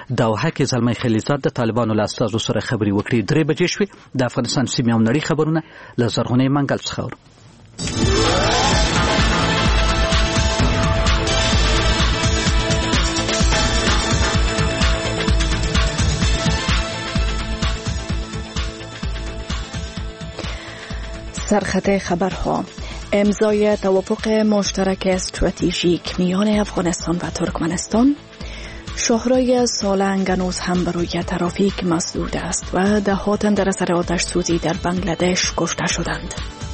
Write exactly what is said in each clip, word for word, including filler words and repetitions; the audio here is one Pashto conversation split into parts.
دوحه کې زلمی خلیزاد د طالبانو له استازو سره خبرې وکړې. درې بجې شوې. د افغانستان سیمې او نړۍ خبرونه له زرغونې منګل څخه اورو. سرخط خبرها: امضای توافق مشترک استراتژیک میان افغانستان و ترکمنستان. شاهرای سالنگ هنوز هم برای ترافیک مسدود است و دهها تن در اثر آتش سوزی در بنگلادش کشته شدند.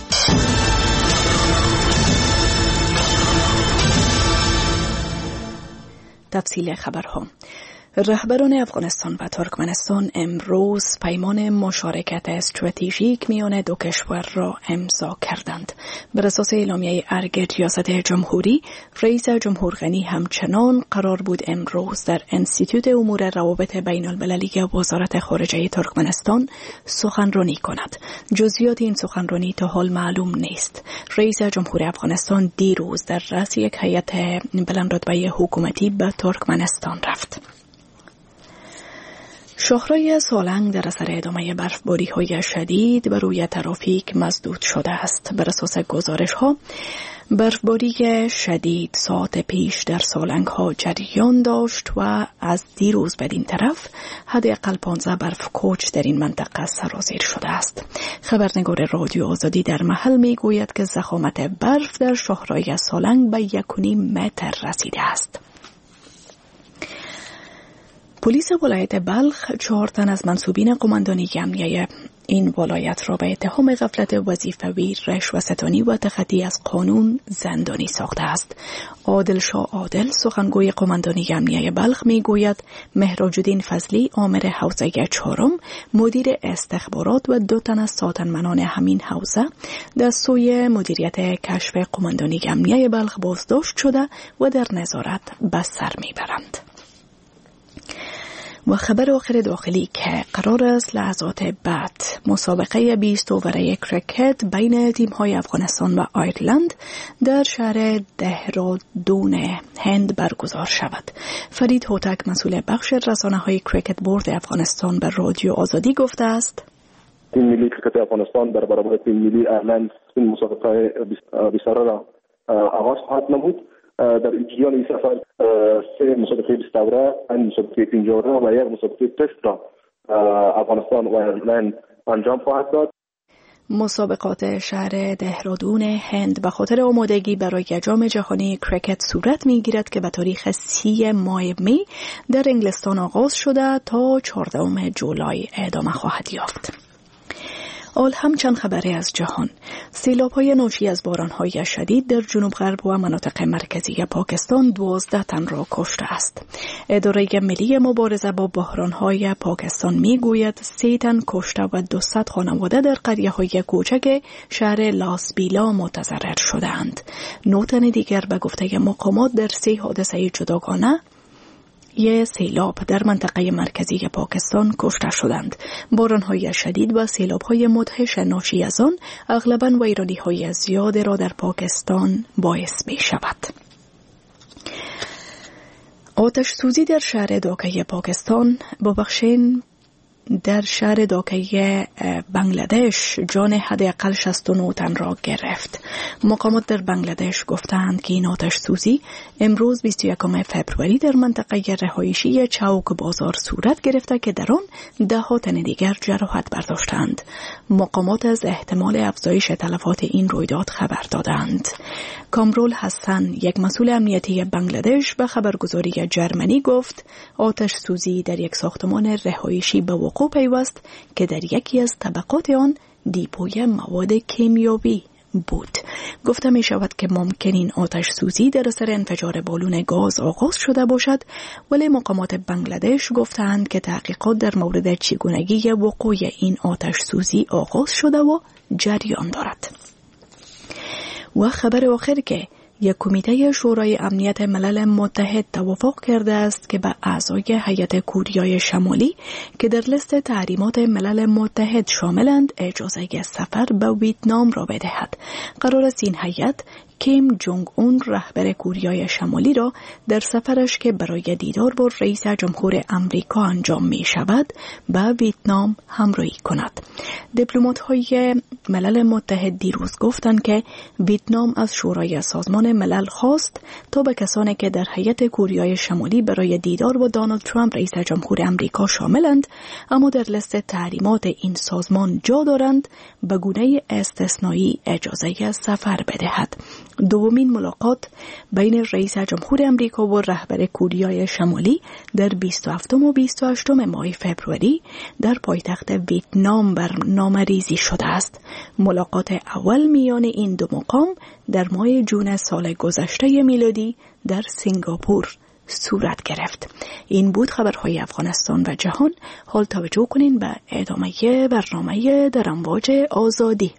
تفصیل خبرها: رهبران افغانستان و ترکمنستان امروز پیمان مشارکت استراتژیک میان دو کشور را امضا کردند. بر اساس اعلامیه ارگ ریاست جمهوری، رئیس جمهور غنی همچنان قرار بود امروز در انستیتوت امور روابط بین المللی وزارت خارجه ترکمنستان سخنرانی کند. جزئیات این سخنرانی تا حال معلوم نیست. رئیس جمهور افغانستان دیروز در رأس یک هیئت بلندرتبه حکومتی به ترکمنستان رفت. شاهرای سالنگ در اثر ادامه برفباری‌های شدید بر روی ترافیک مسدود شده است. بر اساس گزارش‌ها، برفباری شدید ساعت پیش در سالنگ ها جریان داشت و از دیروز بدین طرف حداقل پانزده برف کوچ در این منطقه سرازیر شده است. خبرنگار رادیو آزادی در محل می گوید که ضخامت برف در شاهرای سالنگ به یک و نیم متر رسیده است. پلیس ولایت بلخ چهار تن از منصوبین قماندانی امنیه این ولایت را به اتهام غفلت وظیفوی، رشوه‌ستانی و تخطی از قانون زندانی ساخته است. عادل شاه عادل، سخنگوی قماندانی امنیه بلخ، میگوید مهراج الدین فضلی، آمر حوزه چهارم، مدیر استخبارات و دو تن از ساتنمنان همین حوزه در سوی مدیریت کشف قماندانی امنیه بلخ بازداشت شده و در نظارت به سر میبرند. و خبر آخر داخلی که قرار است لحظات بعد مسابقه بیست اووره کرکت بین تیم‌های افغانستان و آیرلند در شهر دهرادون هند برگزار شود. فرید هوتک، مسئول بخش رسانه‌های کرکت بورد افغانستان، به رادیو آزادی گفته است: تیم ملی کرکت افغانستان در برابر تیم ملی آیرلند این مسابقه بیست اووره را آغاز خواهد نمود. در جریان این سفر سه مسابقه بیست اووره، این مسابقه پنج اووره و یک مسابقه تست را افغانستان و آیرلند انجام خواهد داد. مسابقات شهر دهرادون هند به خاطر آمادگی برای جام جهانی کرکت صورت می‌گیرد که به تاریخ سی ماه می در انگلستان آغاز شده تا چهاردهم جولای ادامه خواهد یافت. آل هم چند خبری از جهان. سیلاب‌های ناشی از باران‌های شدید در جنوب غرب و مناطق مرکزی پاکستان دوازده تن را کشته است. اداره ملی مبارزه با بحران‌های پاکستان می‌گوید سه تن کشته و دویست خانواده در قریه‌های کوچک شهر لاسبیلا متضرر شدند. نه تن دیگر به گفته مقامات در سه حادثه جداگانه یه سیلاب در منطقه مرکزی پاکستان کشته شدند. باران‌های شدید و سیلاب‌های مدهش ناشی از آن اغلباً ویرانی‌های زیاد را در پاکستان باعث می‌شود. آتش سوزی در شهر داکه پاکستان ببخشین در شهر داکه بنگلادش جان حداقل شصت و نه تن را گرفت. مقامات در بنگلادش گفتند که این آتش سوزی امروز بیست و یکم فوریه در منطقه رهایشی چوک بازار صورت گرفته که در آن ده ها تن دیگر جراحت برداشتند. مقامات از احتمال افزایش تلفات این رویداد خبر دادند. کامرول حسن، یک مسئول امنیتی بنگلادش، به خبرگزاری جرمنی گفت آتش سوزی در یک ساختمان رهایشی به وقوع پیوست که در یکی از طبقات آن دیپوی مواد کیمیایی بود. گفته می شود که ممکن این آتش سوزی در اثر انفجار بالون گاز آغاز شده باشد، ولی مقامات بنگلادش گفتند که تحقیقات در مورد چگونگی وقوع این آتش سوزی آغاز شده و جریان دارد. و خبر آخر که یک کمیته شورای امنیت ملل متحد توافق کرده است که به اعضای هیئت کوریای شمالی که در لیست تحریمات ملل متحد شاملند اجازه سفر به ویتنام را بدهد. قرار است این هیئت کیم جونگ اون رهبر کوریای شمالی را در سفرش که برای دیدار با رئیس جمهور امریکا انجام می شود به ویتنام همراهی کند. دیپلمات‌های ملل متحد دیروز گفتند که ویتنام از شورای سازمان ملل خواست تا به کسانی که در هیئت کوریای شمالی برای دیدار با دونالد ترامپ رئیس جمهور امریکا شاملند اما در لیست تحریمات این سازمان جا دارند به گونه استثنایی اجازه سفر بدهد. دومین ملاقات بین رئیس جمهور امریکا و رهبر کوریای شمالی در بیست و هفتم و بیست و هشتم ماه فوریه در پایتخت ویتنام برنامه‌ریزی شده است. ملاقات اول میان این دو مقام در ماه جون سال گذشته میلادی در سنگاپور صورت گرفت. این بود خبرهای افغانستان و جهان. حال توجه کنین به ادامه برنامه در امواج آزادی.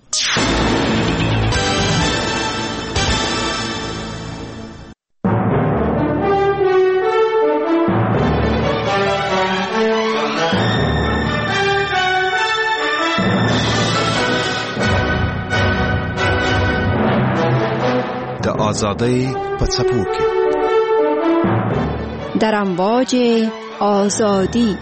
د آزادی په څپو کې در امواج آزادی.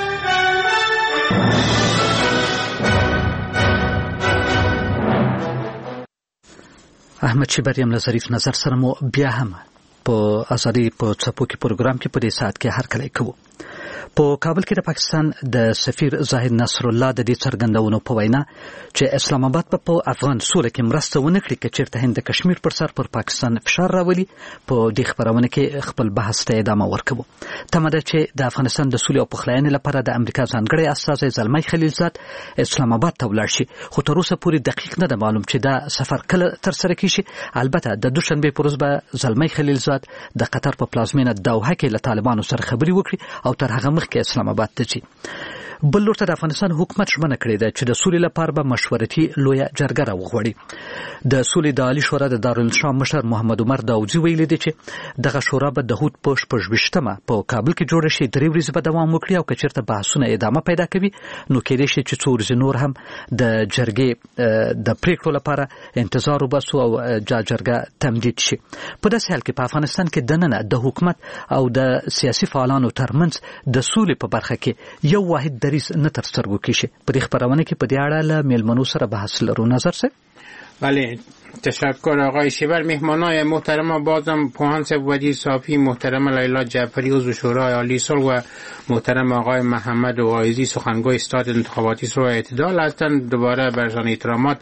احمد شبریم له ظریف نظر سره مو بیا هم په آزادی په څپو کې پروګرام کې په دې ساعت کې هر کله کوو. په کابل کې د پاکستان د سفیر زاهد نصر الله د دې څرګندونو په وینا چې اسلام آباد په افغان سوله کې مرسته ونه کړي چې چیرته هند د کشمیر پر سر پر پاکستان فشار راولي. په دې خبرونه کې خپل بحث ته ادامه ورکوي. تمه ده چې د افغانستان د سولې او پخلاینې لپاره د امریکا ځانګړی استازی زلمی خلیلزاد اسلام آباد ته ولاړ شي، خو تر اوسه پورې دقیق نه ده معلوم چې دا سفر کله ترسره کیږي. البته د دوشنبه په ورځ به زلمی خلیلزاد د قطر په پلازمینه دوحه کې له طالبانو سره خبري وکړي او تر هغه مخکې اسلام آباد ته ځي. بل لور ته د افغانستان حکومت ژمنه کړې ده چې د سولې لپاره به مشورتي لویه جرګه راوغوړي. د سولې د عالی شورا د دارالشام مشر محمد عمر داودي ویلي دی چې دغه شورا به د هود په شپږویشتمه په کابل کې جوړه شي، درې ورځې به دوام وکړي او که چېرته بحثونه ادامه پیدا کوي نو کېدای شي چې څو ورځې نور هم د جرګې د پریکړو لپاره انتظار وباسو او جرګه تمدید شي. په داسې حال کې په افغانستان کې دننه د حکومت او د سیاسي فعالانو ترمنځ د سولې په برخه کې یو واحد دریځ نه تر سترګو کېږي. په دې خبرونه کې په دې اړه له میلمنو سره بحث لرو. نظر سه بله، تشکر آقای شیبر. مهمانای محترم بازم پوهنس وزیر صافی، محترم لیلا جعفری عضو شورای عالی صلح و محترم آقای محمد واعظی سخنگوی استاد انتخاباتی صلح اعتدال هستند. دوباره برشان احترامات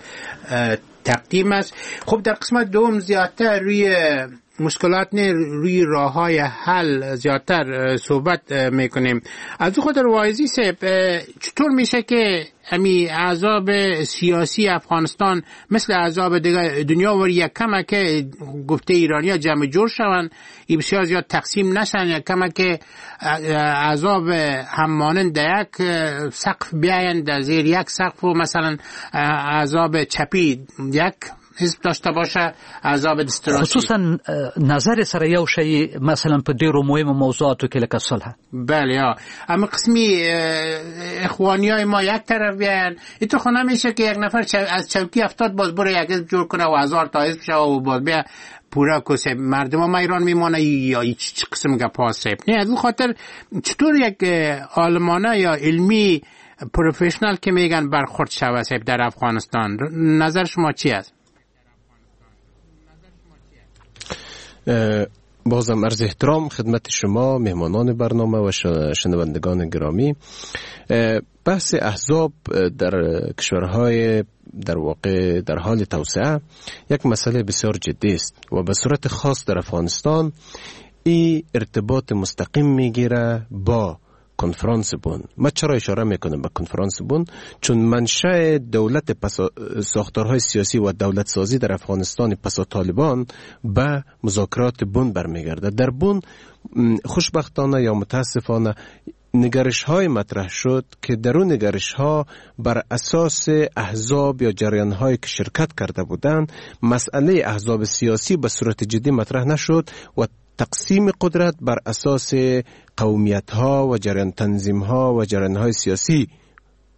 تقدیم است. خب در قسمت دوم زیادتر روی مشکلات نه روی راه‌های حل زیادتر صحبت میکنیم. از خود واعظی صاحب چطور میشه که امی احزاب سیاسی افغانستان مثل احزاب دیگه دنیا و یک کمه که گفته ایرانی‌ها جمع جور شون، این بسیار زیاد تقسیم نشن، یک کمه که احزاب همانند یک سقف بیاین در زیر یک سقف و مثلا احزاب چپی یک حزب داشته باشه، احزاب دستراشی. خصوصا نظر سره یو شی مثلا په ډیرو مهمو موضوعاتو کې لکه صلح. بله ها، اما قسمی اخوانیای ما یک طرف بیان، این تو خونه میشه که یک نفر از چوکی افتاد باز بره یک حزب جور کنه و هزار تا حزب شو و باز بیا پورا کسه مردم ما ایران میمانه یا چی قسم گپ هست. نه از اون خاطر چطور یک عالمانه یا علمی پروفشنال که میگن برخورد شوه در افغانستان، نظر شما چی است؟ بازم عرض احترام خدمت شما مهمانان برنامه و شنوندگان گرامی. بحث احزاب در کشورهای در واقع در حال توسعه یک مسئله بسیار جدی است و به صورت خاص در افغانستان این ارتباط مستقیم میگیره با کنفرانس بون. ما چرا اشاره میکنم به کنفرانس بون؟ چون منشأ دولت پسا... ساختارهای سیاسی و دولت سازی در افغانستان پس از طالبان به مذاکرات بون برمیگرده. در بون خوشبختانه یا متاسفانه نگرش های مطرح شد که در اون نگرش ها بر اساس احزاب یا جریان های که شرکت کرده بودند مسئله احزاب سیاسی به صورت جدی مطرح نشد و تقسیم قدرت بر اساس قومیت ها و جریان تنظیم ها و جریان های سیاسی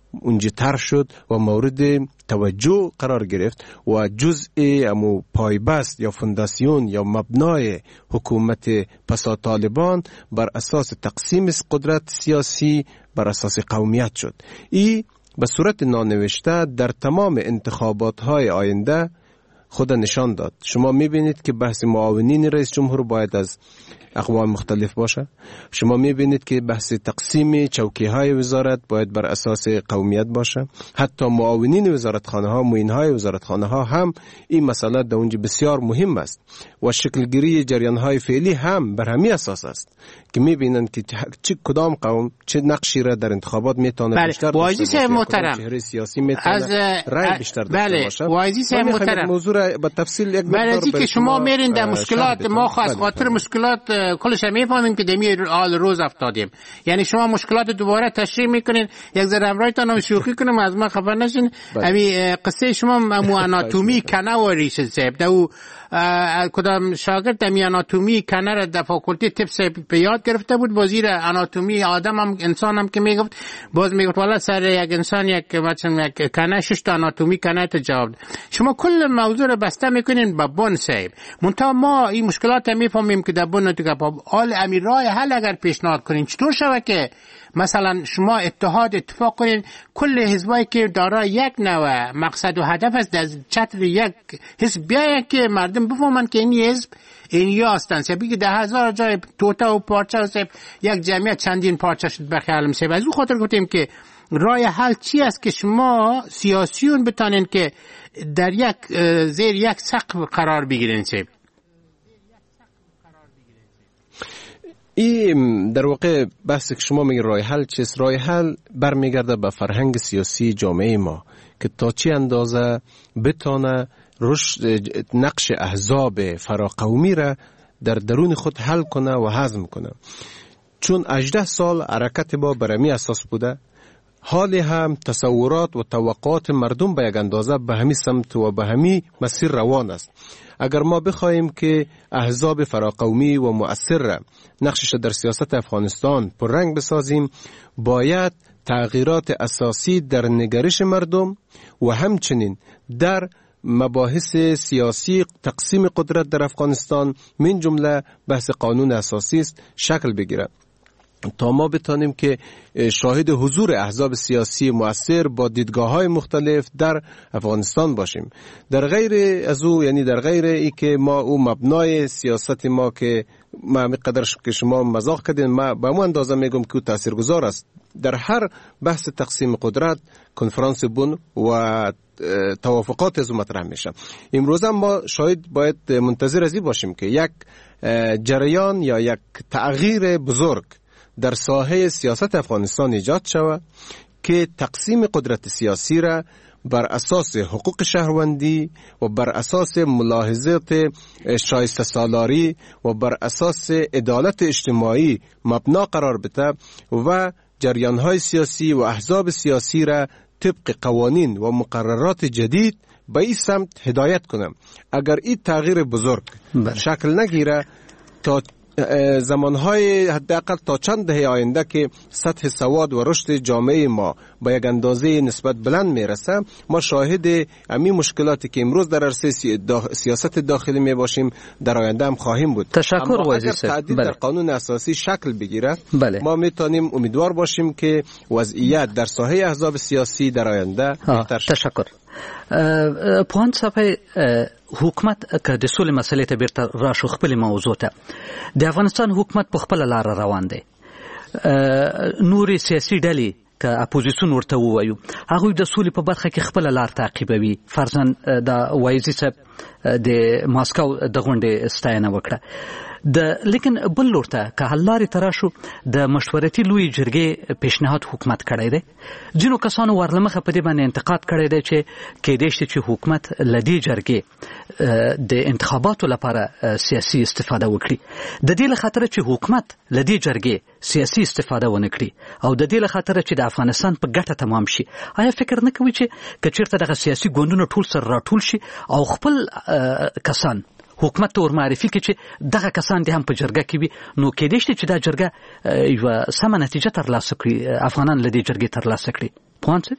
اونجا طرح شد و مورد توجه قرار گرفت و جزء امو پایبست یا فونداسیون یا مبنای حکومت پسا طالبان بر اساس تقسیم قدرت سیاسی بر اساس قومیت شد. ای به صورت نانوشته در تمام انتخابات های آینده خود نشان داد. شما میبینید که بحث معاونین رئیس جمهور باید از اقوام مختلف باشه. شما میبینید که بحث تقسیم چوکی های وزارت باید بر اساس قومیت باشه. حتی معاونین وزارتخانه ها، معین های وزارتخانه ها هم این مسئله در اونجا بسیار مهم است و شکلگیری جریان های فعلی هم بر همین اساس است که میبینند که چه کدام قوم چه نقشی را در انتخابات میتونه بله. بیشتر داشته باشه، محترم چهره سیاسی میتونه رای بیشتر داشته بله. باشه. وایزی محترم موضوع را به تفصیل یک مقدار بله که شما میرین در مشکلات ما خاص خاطر مشکلات کلش میفهمیم که دمی آل روز افتادیم. یعنی شما مشکلات دوباره تشریح میکنین، یک ذره امرایتان هم شوخی کنم از ما خبر نشین. امی قصه شما مو آناتومی کنه و ریش سیب دو کدام شاگرد دمی آناتومی کنه را در فاکولتی تپ سیب به یاد گرفته بود، وزیر آناتومی آدم هم انسان هم که میگفت باز میگفت والا سر یک انسان یک مثلا یک کنه شش تا آناتومی کنه تا جواب. شما کل موضوع را بسته میکنین با بن سیب. منتها ما این مشکلات میفهمیم که در بن تو حال امیر راه حل اگر پیشنهاد کنین چطور شود که مثلا شما اتحاد اتفاق کنین کل حزبایی که دارای یک نوع مقصد و هدف است در چتر یک حزب بیاین که مردم بفهمن که این حزب این یا هستن. سبی که ده هزار جای توته و پارچه هست یک جمعیت چندین پارچه شد بخیالم سبی. از اون خاطر گفتیم که راه حل چی است که شما سیاسیون بتانین که در یک زیر یک سقف قرار بگیرین سبی. این در واقع بحث که شما میگید راه حل چیست؟ راه حل برمیگرده به فرهنگ سیاسی جامعه ما که تا چی اندازه بتانه رشد نقش احزاب فراقومی را در درون خود حل کنه و هضم کنه. چون هجده سال حرکت ما بر همین اساس بوده، حال هم تصورات و توقعات مردم به یک اندازه به همین سمت و به همین مسیر روان است. اگر ما بخواهیم که احزاب فراقومی و مؤثر را نقشش در سیاست افغانستان پررنگ بسازیم، باید تغییرات اساسی در نگرش مردم و همچنین در مباحث سیاسی تقسیم قدرت در افغانستان من جمله بحث قانون اساسی است شکل بگیرد تا ما بتانیم که شاهد حضور احزاب سیاسی مؤثر با دیدگاه‌های مختلف در افغانستان باشیم. در غیر از او، یعنی در غیر ای که ما او مبنای سیاست ما که ما قدر که شما مزاح کردین، ما به مو اندازه میگم که تاثیرگذار است در هر بحث تقسیم قدرت، کنفرانس بن و توافقات از مطرح میشه. امروز ما شاید باید منتظر ازی باشیم که یک جریان یا یک تغییر بزرگ در ساحه سیاست افغانستان ایجاد شود که تقسیم قدرت سیاسی را بر اساس حقوق شهروندی و بر اساس ملاحظات شایسته سالاری و بر اساس عدالت اجتماعی مبنا قرار بده و جریان‌های سیاسی و احزاب سیاسی را طبق قوانین و مقررات جدید به این سمت هدایت کنم. اگر این تغییر بزرگ بله. شکل نگیره تا زمانهای حداقل تا چند دهه آینده که سطح سواد و رشد جامعه ما با یک اندازه نسبت بلند میرسه، ما شاهد همین مشکلاتی که امروز در عرصه داخل سیاست داخلی می باشیم در آینده هم خواهیم بود. تشکر اگر تعدیل بله. در قانون اساسی شکل بگیره بله. ما میتونیم امیدوار باشیم که وضعیت در ساحه احزاب سیاسی در آینده بهتر شد. تشکر. پوهاند صاحب، حکومت که د سولې مسلې ته بیرته راشو خپل موضوع ته، د افغانستان حکومت په خپل لار روان دی. نورې سیاسي ډلې که اپوزیسیون ورته ووایو هغوی د سولې په برخه کې خپل لار تعقیبوي. فرضاً د وایزي صاحب د ماسکو د غونډې ستاینه وکړه. د لیکن بل لور ته که حل لارې ته راشو، د مشورتي لوی جرګې پیشنهاد حکومت کړی دی. ځینو کسانو ورلمخه په دې باندې انتقاد کړی دی چې کېدای شي چې حکومت له دې جرګې د انتخاباتو لپاره سیاسي استفاده وکړي. د دې له خاطره چې حکومت له دې جرګې سیاسي استفاده ونه کړي او د دې له خاطره چې د افغانستان په ګټه تمام شي، آیا فکر نه کوي چې که چېرته دغه سیاسي ګوندونه ټول سره راټول شي او خپل کسان حکومت ته ورمعرفي کړي چې دغه کسان دې هم په جرګه کې وي، نو کېدای شي چې دا جرګه یوه سمه نتیجه ترلاسه کړي، افغانان له دې جرګې ترلاسه کړي؟ پوهاند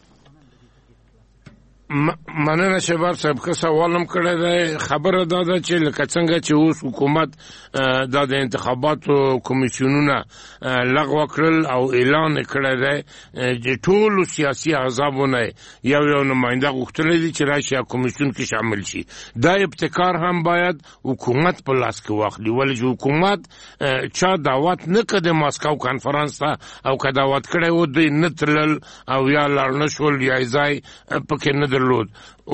مننه شباب صاحب که سوالم کړی دی خبره دا ده چې لکه څنګه چې اوس حکومت دا د انتخاباتو کمیسیونونه لغوه کړل او اعلان کړی دی چې ټولو سیاسي احزابونه یو یو نماینده غوښتلی دي چې راشي کمیسیون کې شامل شي. دا ابتکار هم باید حکومت په لاس کې واخلي ولې چې حکومت چا دعوت نه کړ د ماسکو کانفرنس ته او که دعوت کړی و دوی نه تلل او یا لاړ نه شول یا ځای پکې نه درلود.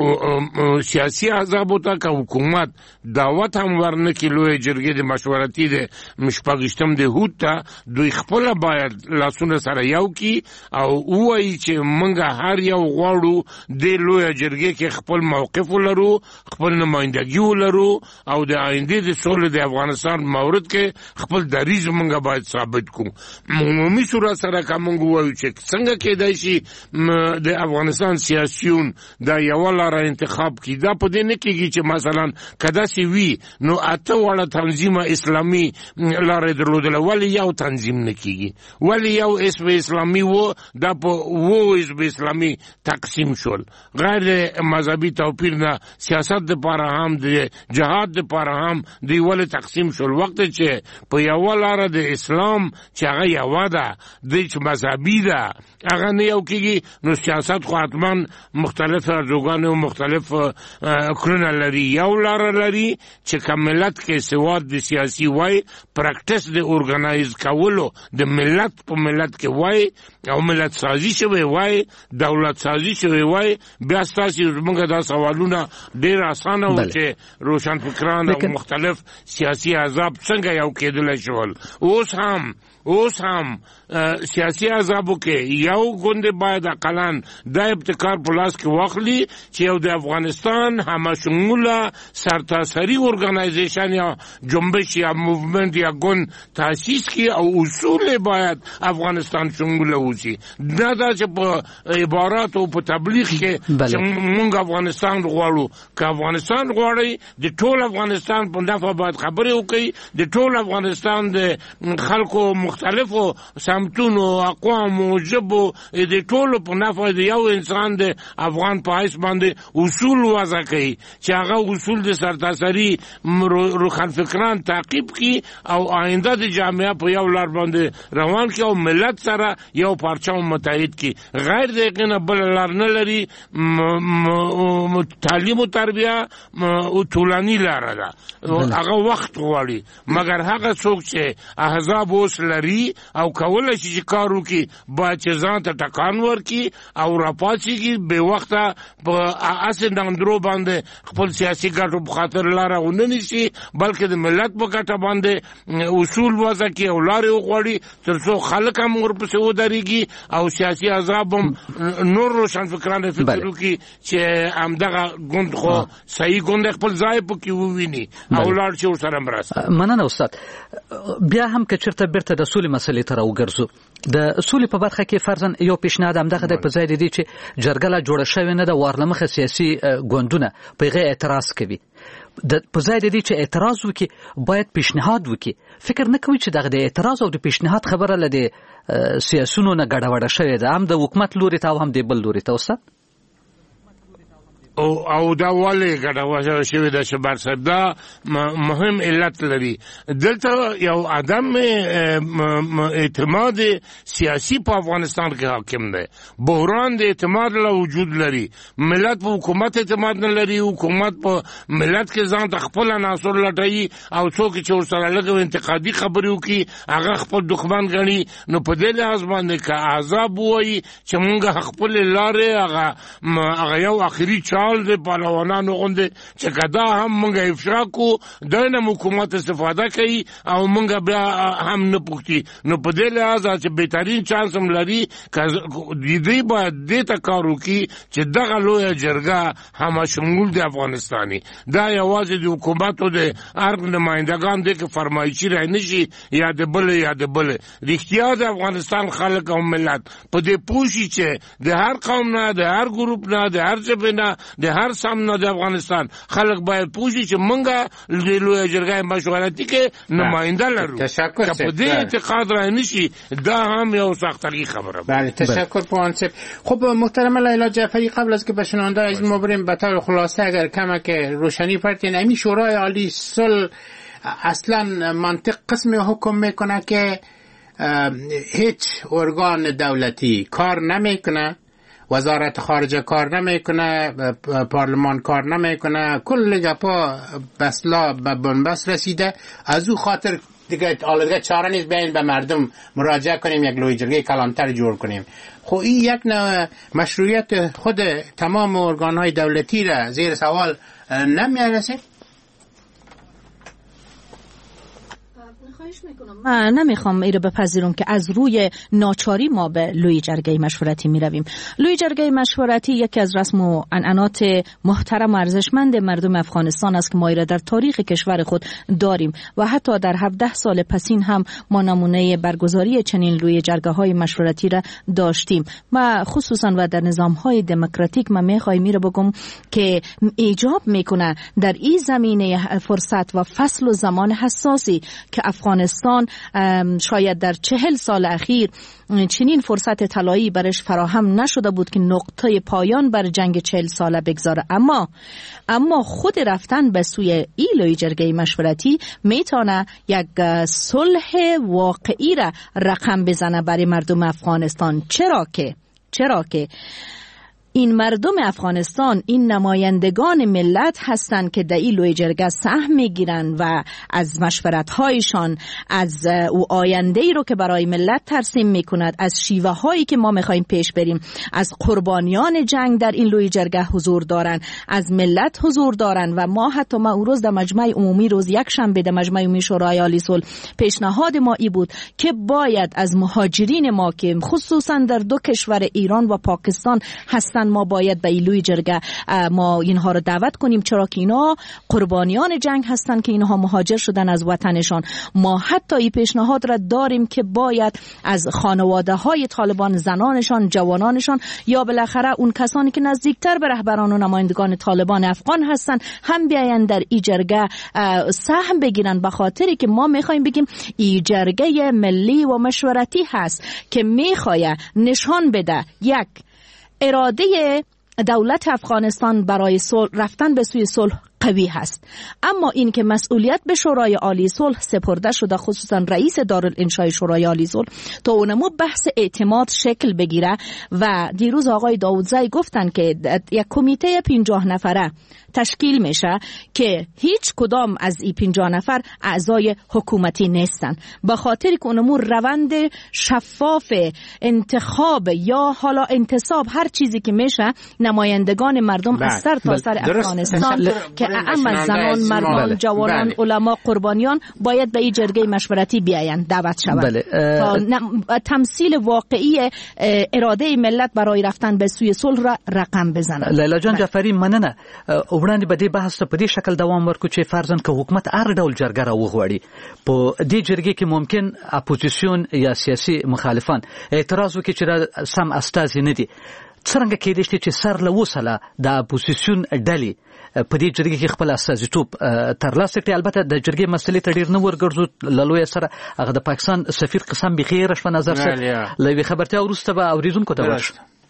سیاسي احزابو ته که حکومت دعوت هم ورنکړي لویې جرګې د مشورتي د شپږویشتم د هود ته دوی خپله باید لاسونه سره یو کړي او ووایي چې موږ هر یو غواړو دې لویه جرګې کې خپل موقف ولرو خپل نمایندګي ولرو او د آینده د سولې د افغانستان مورد کې خپل دریځ موږ باید ثابت کړو. عمومي صورت سره که موږ ووایو چې څنګه کېدای شي د افغانستان سیاسیون دا یوه لاره انتخاب کی دا په دې نه کېږي چې مثلا که داسې وي نو اته واړه تنظیم اسلامي لاره درلودله ولې یو تنظیم نه کېږي ولې یو حزب اسلامي و دا په اوو حزب اسلامي تقسیم شول. غیر مذهبي توپیر نه سیاست دپاره هم د جهاد دپاره هم دوی ولې تقسیم شول وخت چې په یوه لاره د اسلام چې هغه یوه ده دوی چې مذهبي ده هغه نه یو کېږي نو سیاست خو حتما مختلف ارزوګانې او مختلف کړنه لري. یو لاره لري چې که ملت کې سواد د سیاسي وای پریکټس د ارګنایز کولو د ملت په ملت کې وای او ملت سازي شوی وای دولت سازي شوی وای بیا ستاسې زموږ دا سوالونه ډېر اسانه و چې روشنفکران او مختلف سیاسي احزاب څنګه یو کېدلی شول. اوس هم اوس هم سیاسي احزابو کې یو ګوند باید اقلان دا ابتکار په لاس کې واخلي چې یو د افغانستان همشموله سرتاسري ارګنایزیشن یا جنبش یا موومنت یا ګوند تاسیس کړي او اصول باید افغانستان شموله وشي. نه دا چې په عبارات او په تبلیغ کې چې موږ افغانستان غواړو که افغانستان غواړي د ټول افغانستان په نفع باید خبرې وکړي د ټول افغانستان د خلکو مختلفو سمتونو اقوامو ژبو د ټولو په نفع د یو انسان د افغان په حیث باندې اصول وضع کوي چې هغه اصول د سرتاسري روښانفکران تعقیب کړي او آینده د جامعه په یو لار باندې روان کړي او ملت سره یو پرچم متحد کړي. غیر د هغې نه بله لار نه لري. تعلیم و تربیه او ټولني لاره ده هغه وخت غواړي مګر هغه څوک چې احزاب اوس لري او کولی شي چې کار وکړي باید چې ځان ته ټکان ورکړي او راپاڅېږي بې وخته په هسې ډانډرو باندې خپل سیاسي ګټو په خاطر لاره ونه نیسي بلکې د ملت په ګټه باندې اصول وضع کړي او لارې وغواړي تر څو خلک هم ورپسې ودرېږي او سیاسي احزاب هم نور روشنفکران فکر وکړي چې همدغه ګوند خو صحیح ګوند خپل ځای پکې وویني او لاړ شي ورسره مرسته. مننه استاد. بیا هم که چېرته بیرته د سولې مسلې ته راوګرځو د سولې په برخه کې فرضاً یو پیشنهاد همدغه دی په ځای د دې چې جرګه لا جوړه شوې نه ده وار له مخه سیاسي ګوندونه په هغې اعتراض کوي په ځای د دې چې اعتراض وکړي باید پیشنهاد وکړي. فکر نه کوي چې دغه د اعتراض او د پیشنهاد خبره له د سیاسونو نه ګډوډه شوې ده هم د حکومت لوري ته او هم د بل لوري ته استاد او او دا ولې ګډوډه شوې ده چې بر صاحب دا مهم علت لري. دلته یو عدم اعتماد سیاسي په افغانستان کې حاکم دی. بحران د اعتماد له وجود لري. ملت په حکومت اعتماد نه لري. حکومت په ملت کې ځان ته خپل عناصر لټوي او څوک چې ورسره لږ انتقادي خبرې وکړي هغه خپل دښمن ګڼي. نو په دې لحاظ باندې که احزاب ووایي چې موږ خپلې لارې هغه هغه یو اخري چال د پهلوانانو غوندې چې که دا هم موږ افشا کړو دی نه حکومت استفاده کوي او موږ بیا هم نه پوښتي. نو په دې لحاظ چې بهترین چانس هم لري که دوی باید دې ته کار وکړي چې دغه لویه جرګه همشمول د افغانستاني دا یوازې د حکومتو د هر نمایندګان دی که فرمایشي رای نه شي یا د بلې یا د بلې رښتیا د افغانستان خلک او ملت په دې پوه شي چې د هر قوم نه د هر ګروپ نه د هر ژبې نه د هر سامنا د افغانستان خلک باید پوښي چې مونږه د لوی جرګه مشورتي کې نماینده لرو. تشکر. په دې اعتقاد را نشي دا هم یو سختگی خبره. بله تشکر پوانسب. خب محترم لیلا جعفری، قبل از که به شنونده از ما بریم به طور خلاصه اگر کمک روشنی فرتین، امی شورای عالی صلح اصلا منطق قسم حکم میکنه که هیچ ارگان دولتی کار نمیکنه، وزارت خارجه کار نمیکنه، پارلمان کار نمیکنه، کل گپا بسلا به بنبست رسیده. از او خاطر دیگه آلودگاه چاره نیست بیاین به مردم مراجعه کنیم یک لوی جرگه کلانتر جور کنیم. خب این یک نوع مشروعیت خود تمام ارگانهای دولتی را زیر سوال نمیارسه؟ من نمیخوام ایره بپذیرم که از روی ناچاری ما به لوی جرگه مشورتی میرویم. لوی جرگه مشورتی یکی از رسم و عنعنات محترم و ارزشمند مردم افغانستان است که ما ایره در تاریخ کشور خود داریم و حتی در هفده سال پسین هم ما نمونه برگزاری چنین لوی جرگه های مشورتی را داشتیم. ما خصوصا و در نظام های دموکراتیک ما میخوایم میره بگم که ایجاب میکنه در این زمینه فرصت و فصل و زمان حساسی که افغانستان شاید در چهل سال اخیر چنین فرصت طلایی برش فراهم نشده بود که نقطه پایان بر جنگ چهل ساله بگذاره. اما اما خود رفتن به سوی این لوی جرگه مشورتی میتونه یک صلح واقعی را رقم بزنه برای مردم افغانستان. چرا که چرا که این مردم افغانستان این نمایندگان ملت هستند که در این لوی جرگه سهم میگیرن و از مشورت‌هایشان، از او آینده‌ای رو که برای ملت ترسیم میکند، از شیوه هایی که ما میخوایم پیش بریم، از قربانیان جنگ در این لوی جرگه حضور دارن، از ملت حضور دارن. و ما حتی ما روز در مجمع عمومی روز یک شنبه در مجمع عمومی شورای عالی صلح پیشنهاد ما ای بود که باید از مهاجرین ما که خصوصا در دو کشور ایران و پاکستان هستن ما باید به لوی جرگه ما اینها رو دعوت کنیم، چرا که اینا قربانیان جنگ هستن که اینها مهاجر شدن از وطنشان. ما حتی این پیشنهاد را داریم که باید از خانواده های طالبان، زنانشان، جوانانشان یا بالاخره اون کسانی که نزدیکتر به رهبران و نمایندگان طالبان افغان هستن هم بیاین در این جرگه سهم بگیرن، به خاطری که ما میخوایم بگیم این جرگه ملی و مشورتی هست که میخواد نشان بده یک اراده دولت افغانستان برای صلح رفتن به سوی صلح قوی هست، اما این که مسئولیت به شورای عالی صلح سپرده شده، خصوصا رئیس دارالانشای شورای عالی صلح، تا اونمو بحث اعتماد شکل بگیره. و دیروز آقای داودزای گفتن که یک کمیته پنجاه نفره تشکیل میشه که هیچ کدام از این پنجاه نفر اعضای حکومتی نیستن، به خاطر که اونمو روند شفاف انتخاب یا حالا انتصاب هر چیزی که میشه نمایندگان مردم از سر تا سر افغانستان که اما زنان، مردان، بله. جوانان، بله. علما، قربانیان باید به این جرگه مشورتی بیاین، دعوت شوند، بله. تا تمثیل واقعی اراده ملت برای رفتن به سوی صلح را رقم بزنند. لیلا جان جعفری مننه. وړاندې به دې بحث ته په دې شکل دوام ورکړو چې فرضاً که حکومت هر ډول جرګه راوغواړي، په دې جرګې کې ممکن اپوزیسیون یا سیاسي مخالفان اعتراض وکړي چې دا سم استازي نه دي. څرنګه کېدای شي چې سر له اوسه د اپوزیسیون ډلې په دې جرګې کې خپل استازیتوب ترلاسه کړي؟ البته د جرګې مسلې ته ډېر نه ورګرځو، له لویه سره هغه د پاکستان سفیر قسم بیخي یې رشوه نظر سره له یوې خبرتیا وروسته به اورېدونکو ته ورشو.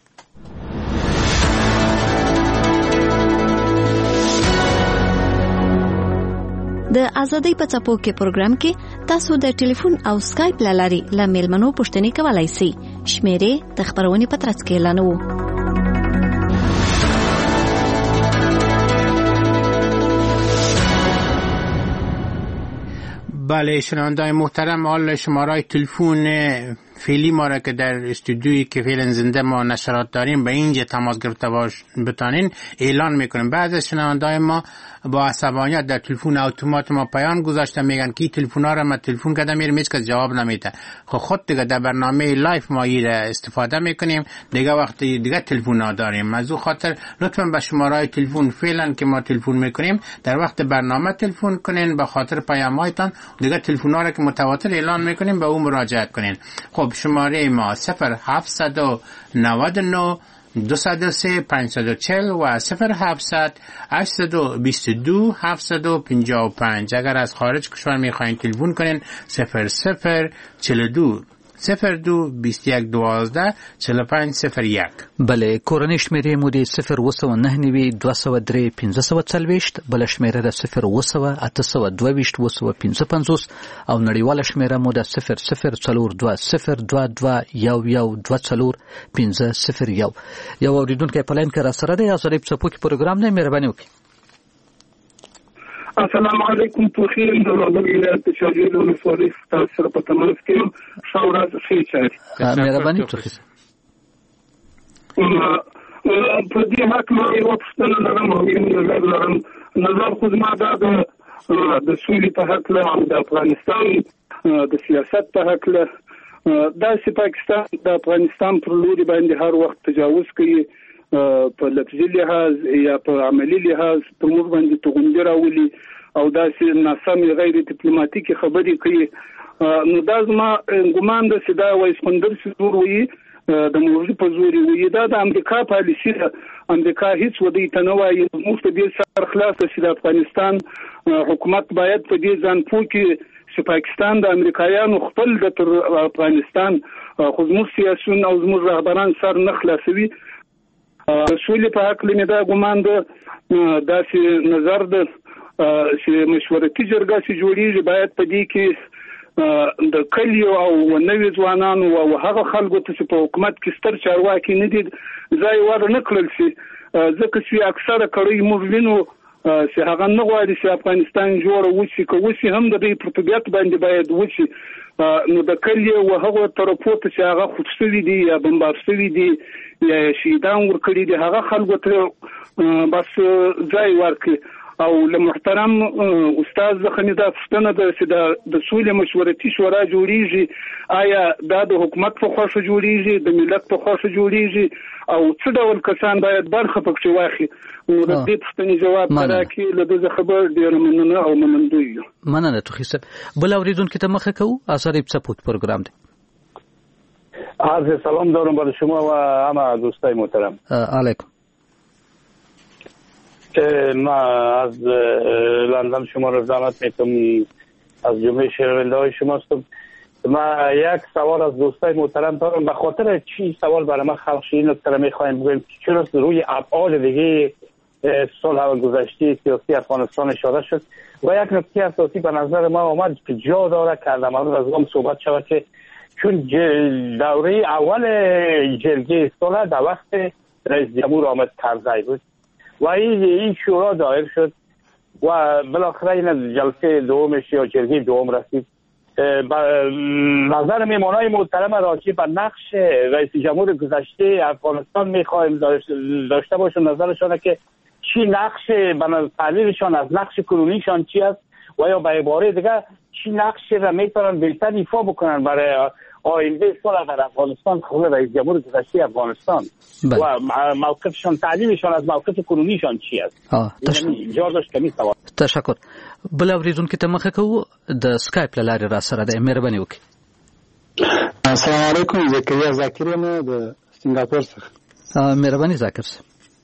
د ازادۍ په څپو کې پروګرام کې تاسو د ټلیفون او سکایپ لاري له میلمنو پوښتنې کولای شئ. شمیرې د خبرونې په ترڅ کې اعلانوو. بله شنونده‌های محترم، حال شماره‌های تلفن فعلی ما را که در استودیویی که فعلا زنده ما نشرات داریم به اینجا تماس گرفته باش بتانین اعلان میکنیم. بعض از شنونده‌های ما با عصبانیت در تلفن اتومات ما پیام گذاشته، میگن کی تلفن‌ها را ما تلفن کردم میرم هیچ کس جواب نمیده. خب خود دیگه در برنامه لایف ما این استفاده میکنیم، دیگه وقتی دیگه تلفن‌ها داریم، از اون خاطر لطفاً به شماره‌های تلفن فعلا که ما تلفن میکنیم در وقت برنامه تلفن کنین، به خاطر پیام‌هایتان دیگه تلفن‌ها را که متواتر اعلان میکنیم به اون مراجعه کنین. خب شماره ما صفر هفتصد و نود و نه دو صد و سه پانصد و چهل و صفر هفتصد هشتصد و بیست و دو هفتصد و پنجاه و پنج. اگر از خارج کشور میخواین تلفن کنین صفر صفر چهل و دو صفر دو بیست و یک دوازده چهل و پنج صفر یک. بله کورنۍ شمیرې مو د صفر اوه سوه نهه نوي دوه سوه درې پنځه سوه څلوېښت، بله شمیره د صفر اوه سوه اته سوه دوه ویشت اوه سوه پنځه پنځوس او نړیواله شمیره مو د صفر صفر څلور دوه صفر دوه دوه یو یو دوه څلور پنځه صفر یو. یو اورېدونکی په لاین کې راسره دی. ازادۍ په څپو کې پروګرام دی، مهرباني وکړئ. السلام علیکم. په خیر د ولایت شاجوی د ولسوالۍ تاسو سره په تماس کې یم. ښه ورځ ښې چارې. مهرباني وکړئ. په دې هکله یوه پوښتنه لرم او یو نظر لرم. نظر خو زما دا د سولې په هکله او د افغانستان د سیاست په هکله. داسې پاکستان د افغانستان پر لوري باندې هر وخت تجاوز کوي، په لفظي لحاظ یا په عملی لحاظ په موږ باندې توغندي راولي او داسې ناسمې غیر ډیپلوماټیکې خبرې کوي. نو دا زما ګمان ده چې دا وایي سخوندر چې زور وایي د موضوع په زور وایي. دا د امریکا پالیسي ده. امریکا هیڅ ودې ته نه وایي. موږ په دې سر خلاص چې د افغانستان حکومت باید په دې ځان پوه کړي چې پاکستان د امریکایانو خپل د تر افغانستان خو زموږ سیاسیون او زموږ رهبران سر نه خلاصوي. سولې په حق لمه دا ګمان ده داسې نظر ده چې مشورتي جرګه چې جوړیږي باید په دې کې د کلیو او نوي ځوانانو او هغه خلکو ته چې په حکومت کې ستر چارواکي نه دي ځای ور نه کړل شي، ځکه چې اکثره کړي موږ وینو چې هغه نه غواړي چې افغانستان جوړ وشي، که وشي هم د دې پروتګت باندې باید وشي. نو د کلیو او هغه طرفو ته چې هغه خود شوي دي یا بمبار شوي دي یا شهیدان ورکړي دي هغه خلکو ته بس ځای ورکړي. او له محترم استاد زخمی دا پوښتنه ده چې د سولې مشورتي شورا جوړیږي، آیا دا د حکومت په خوښه جوړیږي، د ملت په خوښه جوړیږي او څه ډول کسان باید برخه پکې واخلي؟ نو د دې پوښتنې جواب راکړي. له دې خبر ډېره مننه او منندوی یم. مننه توخي صاحب. بل اوریدونکو ته مخه کوو. ازادۍ په څپو پروګرام دی. عرض سلام دارم برای شما و همه دوستای محترم. علیکم. ما از لندن شما رو زحمت میکنم، از جمعه شنونده های شما هستم. ما یک سوال از دوستای محترم دارم. به خاطر چی سوال برای ما خلق شد این نکته میخوایم بگویم چرا روی ابعاد دیگه صلح گذشته سیاسی افغانستان اشاره شد و یک نکته اساسی به نظر ما آمد که جا داره که در مورد از اون صحبت شود که چون دوره اول جرگه صلح در وقت رئیس جمهور حامد کرزی بود و این شورا دایر شد و بالاخره این جلسه دومش یا جرگه دوم رسید. نظر میمانای محترم راجع به نقش رئیس جمهور گذشته افغانستان میخوایم داشته باشیم. نظرشان که چی نقش به تعبیرشان از نقش کنونیشان چی است و یا به عباره دیگه چی نقش را میتونن بهتر ایفا بکنن برای آینده صلح در افغانستان خود رئیس جمهور گذشته افغانستان بله. و موقفشان تعلیمشان از موقف کنونیشان چی است؟ جا داشت کمی سوال. تشکر. بل اوریدونکو ته مخه کوو. د سکایپ له لارې را سره ده. مهرباني وکړئ. السلام علیکم. زکریا ذاکر یم د سنگاپور څخه. مهرباني ذاکر صاحب.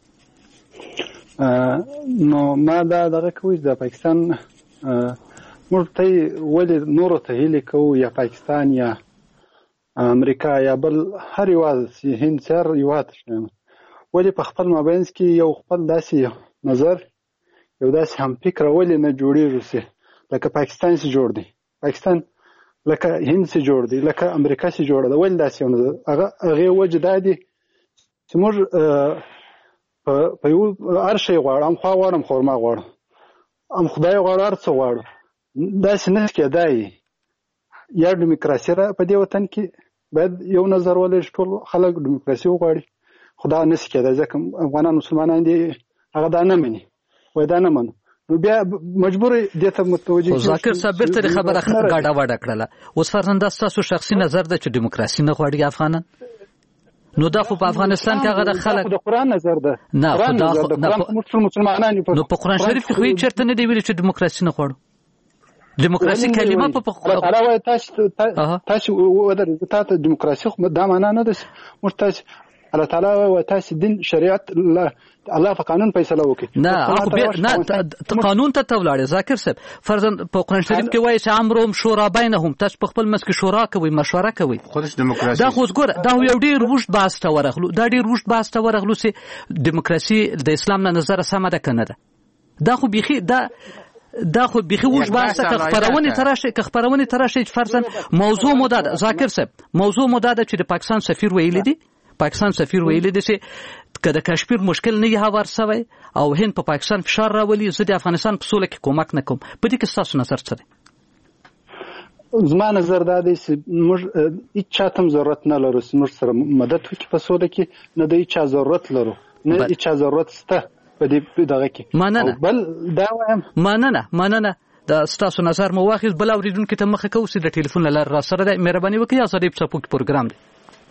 نو ما دا دغه کوي د پاکستان موږ ته ولې نور ته هیله کوو یا پاکستان یا امریکا یا بل هر یوه هند سر یوه تشنه ولې په خپل مابینځ کې یو خپل داسې نظر یو داسې هم فکر ولې نه جوړېږي چې لکه پاکستان سي جوړ دی، پاکستان لکه هند سي جوړ دی، لکه امریکا سي جوړ دی. ولې داسې نظر هغه هغه وجه دا دی چې موږ په یو هر شی غواړو، هم خوا غواړم خورما غواړو، هم خدای غواړو، هر څه غواړو. داسې نه کېدای. یا دیموکراسي را په دې وطن کې باید یو نظر ولري ټول خلک دیموکراسي وغواړي. خدا نه کېدای ځکه افغانان مسلمانان دي هغه دا نه مني وای دا نه منو. نو بیا مجبور دي ته متوجه. ذاکر صاحب بیرته خبره غاډه واډه کړله. اوس فرضاً تاسو شخصي نظر ده چې دیموکراسي نه غواړي افغانان. نو دا خو په افغانستان کې هغه د خلک د قرآن نظر ده. نه خدا خو نه مسلمانان نو په قرآن شریف کې خو چیرته نه دی ویل چې دیموکراسي نه غواړو. دیموکراسي کلمه په علاوه تاسو تاسو ودر تاسو دیموکراسي خو دا معنا نه ده. موږ تاسو الله تعالی و تاسو دین شریعت الله په قانون فیصله وکړي. نه خو نه قانون ته تولاړي ذاکر صاحب فرضاً په قرآن شریف کې وایي چې امرهم شورا بینهم، تاسو په خپل منځ کې شورا کوي، مشوره کوي. خودش دیموکراسي دا خو ګوره دا یو ډیر وښت باس ته ورغلو دا ډیر وښت باس ته ورغلو چې دیموکراسي د اسلام نه نظر سم ده کنه ده. دا خو بيخي دا دا خو بيخي وښت باس ته خبرونه تراشي که خبرونه تراشي فرضاً موضوع مدد ذاکر صاحب موضوع مدد چې د پاکستان سفیر ویل دي پاکستان سفیر ویل دي چې که د کشمیر مشکل نه هوار سوی او هند په پاکستان فشار راولي زه د افغانستان په سوله کې کومک نکوم. په دې کې تاسو نظر څه دی؟ زما نظر دا دی چې موږ هیڅ چاته ضرورت نه لرو چې موږ سره مدد وکړي په سوله کې، نه د هیڅ ضرورت لرو، نه هیڅ ضرورت شته په دې دغه کې. مننه. بل دا وایم مننه مننه دا ستاسو نظر مو واخیست. بل اوریدونکو ته مخه کوو چې د ټلیفون له لارې را سره دی. مهرباني وکړئ ازادي په څپو کې پروګرام دی.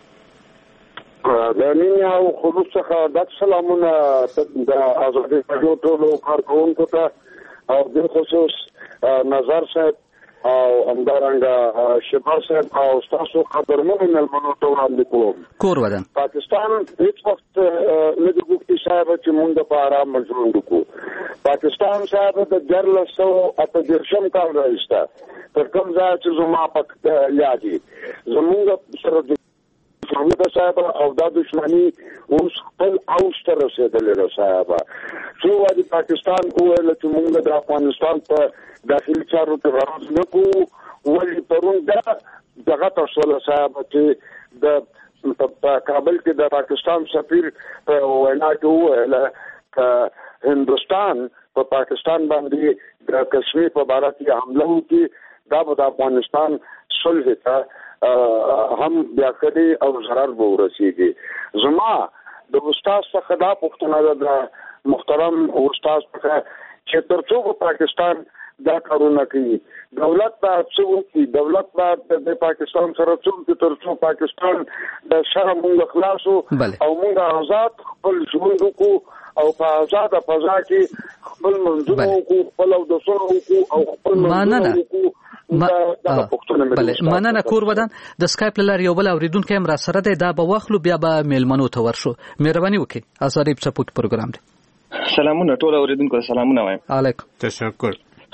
د نن او خلوص څخه د سلامونه د ازادي رادیو ټولو کارکونکو ته او د خصوص نظر صاحب او همدارنګه شباب صاحب او تاسو خبرونه ملمنو ته وړاندې کوم. کور ودان پاکستان هیڅ وخت نه د ګوتې صاحب چې مونږ په آرام ژوند وکړو. پاکستان صاحب د جرلسو اته درشم کال راځي تر کوم ځای چې زما په یادي زمونږ سره محمد صاحب او د دښمنی اوس خپل اوج ته رسیدلې صاحب څو وادي پاکستان کوله چې موږ د افغانستان په داخلي چارو کې راز نه کوو ولې پرون دا دغه تاسو صاحب چې د په کابل کې د پاکستان سفیر په وینا کې وویل چې هندستان په پاکستان باندې د کشمیر په اړه کې حمله وکړي دا به د افغانستان صلح ته هم بیا کړي او ضرر به ورسیږي. زما د استاد څخه دا پوښتنه ده د محترم استاد څخه چې ترڅو پاکستان دا کارونه کوي دولت دا څو کی دولت دا د پاکستان سره څو ترڅو پاکستان د شرم موږ خلاصو او موږ آزاد خپل ژوند وکړو او په آزاد فضا کې خپل منځونه وکړو خپل او د سره وکړو او خپل منځونه وکړو. بله مننه کور ودان. د سکایپ لاره یو بل اوریدونکو هم را سره دی، دا به واخلو بیا به میلمنو ته ورشو. مهرباني وکړئ ازادي په څپو کې پروګرام دی. سلامونه ټول اوریدونکو سلامونه وایم. علیکم تشکر.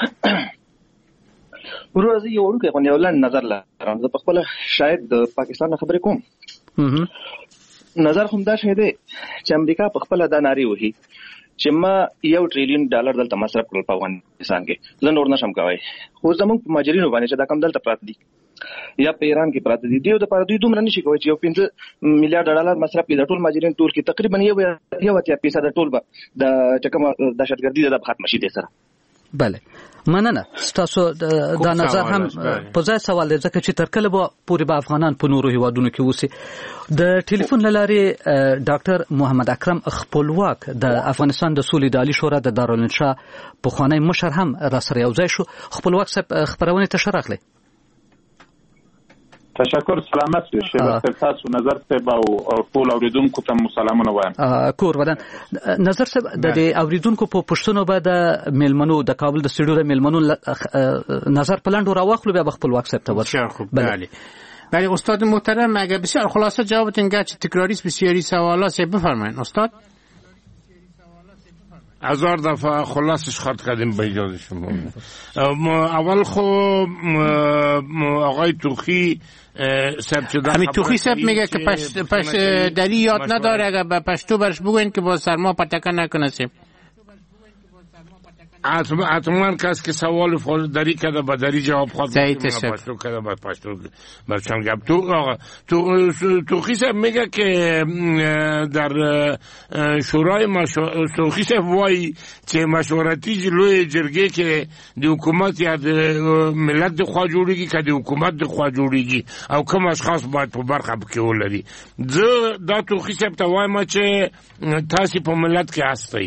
ورځ یو ورکه غو نه ولن نظر لرم زه په خپل شاید د پاکستان خبرې کوم. نظر هم دا شه دی چې امریکا په خپل د ناری وਹੀ چې ما یو ټریلیون ډالر دلته مصرف کړل په افغانستان کې زه نور نشم کوي. خو زموږ په ماجرینو باندې چې دا کم دلته پراته دي یا په ایران کې پراته دي دیو د پاره دوی دومره نشي کوي چې یو پنځه میلیارډ ډالر مصرف کړي د ټول ماجرین ټول کې تقریبا یو یو اتیا پیسه د ټول به د چکم دهشتګردي د ختم شي دي سره. بله مننه ستاسو دا نظر هم په ځای سوال دی ځکه چې تر کله به پورې به افغانان په نورو هیوادونو کې اوسي. د ټلیفون له لارې ډاکټر محمد اکرم خپلواک د افغانستان د سولې د عالي شورا د دارالانشا پخوانی مشر هم را سره یو ځای شو. خپلواک صاحب خبرونه ته ښه راغلی. تشکر سلامت شي تاسو نظر ته او ټول اوریدونکو ته سلامونه وایم. کور ودان نظر صاحب د دې اوریدونکو په پښتنو به د میلمنو د کابل د سټډیو د میلمنو نظر پلاندو راوخلو بیا خپلواک صاحب ته ورشو. بله بله استاد محترم اگر بسیار خلاصه جوابتون گرچه تکراری بسیاری سوالات بفرمایید استاد. هزار دفعه خلاصش خط کردیم به اجازه شما. اول خو آقای توخی همین توخی صاحب میگه که پشت پشت دری یاد نداره اگر به پشتو برش بگوین که با سرما پتکه نکنه سیم. حتما کس که سوال فال دری کرده با دری جواب خواهد پشتو کرده با پشتو برچم گب تو آقا تو توخی صاحب میگه که در شورای توخی صاحب وای چه مشورتی جلوی جرگه که دی حکومت یا دی ملت دی خواه جوڑیگی که دی حکومت دی خواه جوڑیگی او کم اشخاص باید پا برخب که ولدی دا توخی صاحب تا وای ما چه تاسی پا ملت که هستی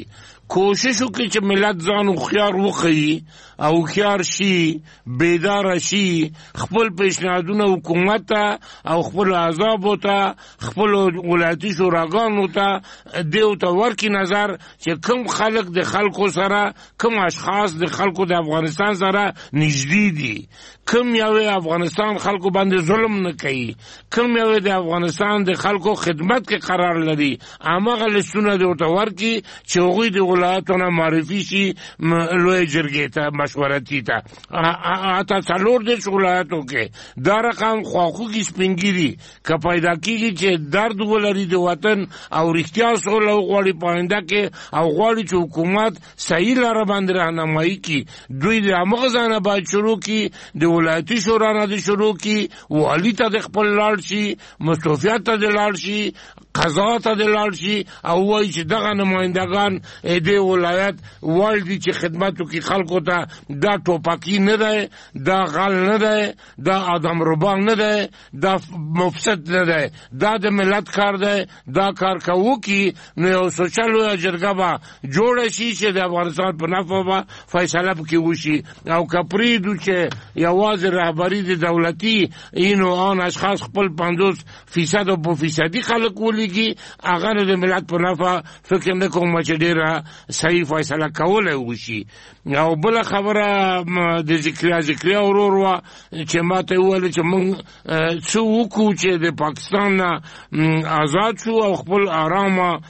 کوشش وکړي چې ملت ځان هوښیار وښیي او هوښیار شي، بیداره شي، خپل پیشنهادونه حکومت ته او خپل احزابو ته، خپل ولایتي شوراګانو ته دیو ته ورکړي نظر چې کوم خلک د خلکو سره، کوم اشخاص د خلکو د افغانستان سره نږدې دي، کوم یو افغانستان خلکو باندې ظلم نه کوي، کوم یو د افغانستان د خلکو خدمت کې قرار لري، هماغه لیستونه د ورته ورکړي چې هغوی د ولایتو نه معرفي شي لویې جرګې ته، مشورتي ته. حتی څلور دېرش ولایتو کې دا رقم خواخوږي سپین ګیري که پیدا کېږي چې درد ولري د وطن او رښتیا سوله وغواړي په آینده کې او غواړي چې حکومت صحیح لاره باندې راهنمایي کړي، دوی د هماغه ځای نه باید شروع کړي، د ولایتي شورا نه دې شروع کړي، والي ته د خپل لاړ شي، مستوفیت ته د لاړ شي، قضا ته د لاړ شي او وایي چې دغه نمایندګان دې ولایت وړ دي چې خدمت وکړي خلکو ته. دا ټوپکي نه دی، دا غل نه دی، دا آدم ربان نه دی، دا مفسد نه دی، دا د ملت کار دی. دا کار که وکړي نو یو سوچه لویه جرګه به جوړه شي چې د افغانستان په نفع به فیصله پکې وشي. او که پرېږدو چې یوازې رهبري د دولتي اینو آن اشخاص خپل پنځوس فیصد او په فیصدي خلک ولیږي، هغه نو د ملت په نفع فکر نه کوم چې ډېره صحیح فیصله کولی وشي. او بله خبره د ذکریا ذکریا ورور وه چې ما ته وویل چې موږ څه وکړو چې د پاکستان نه آزاد شو او خپل آرامه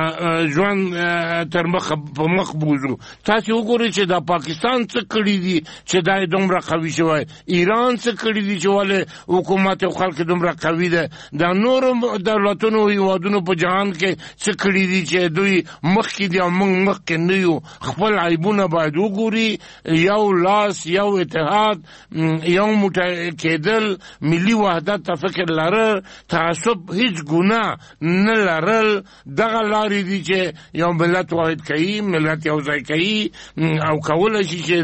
ژوند تر مخ په مخ بوځو. تاسې وګورئ چې دا پاکستان څه کړي دي چې دا یې دومره قوي شوی، ایران څه کړي دي چې ولې حکومت او خلک دومره قوي ده، دا نورو دولتونو هیوادونو په جهان کې څه کړي دي چې دوی مخکې دي او موږ مخکې نه یو. خپل عیبونه باید وګوري، یو لاس، یو اتحاد، یو موټی کېدل، ملي وحدت ته فکر لرل، تعصب هیڅ ګناه نه لرل، دغه لارې دي چې یو ملت واحد کوي، ملت یو ځای کوي او کولی شي چې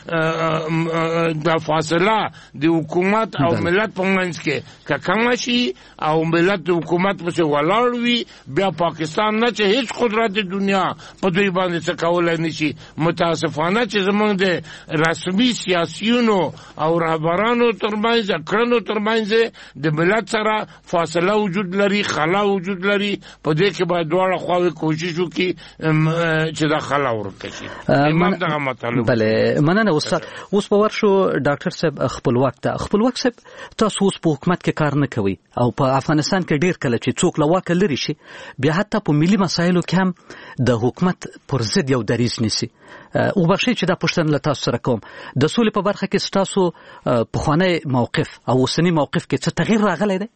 د فاصله د حکومت او ملت په منځ کې که کمه شي او ملت د حکومت پسې ولاړ وي، بیا پاکستان نه چې هیڅ قدرت د دنیا په دوی باندې څه کولی نه شي. متاسفانه چې زموږ د رسمي سیاسیونو او رهبرانو ترمنځ، کړنو ترمنځ د ملت سره فاصله وجود لري، خلا وجود لري. په دې کې باید دواړه خواوې کوشش وکړي چې دا خلا ورکړي شي. امام دغه مطالب. بله، مننه استاد. اوس به ورشو ډاکټر صاحب خپلواک ته. خپلواک صاحب، تاسو اوس په حکومت کې کار نه کوئ او په افغانستان کې ډېر کله چې څوک له واکه لرې شي بیا حتی په ملي مسایلو کې هم د حکومت پر ضد یو دریځ نیسي. وبخښئ چې دا پوښتنه له تاسو سره کوم، د سولې په برخه کې ستاسو پخوانی موقف او اوسني موقف کې څه تغییر راغلی دی؟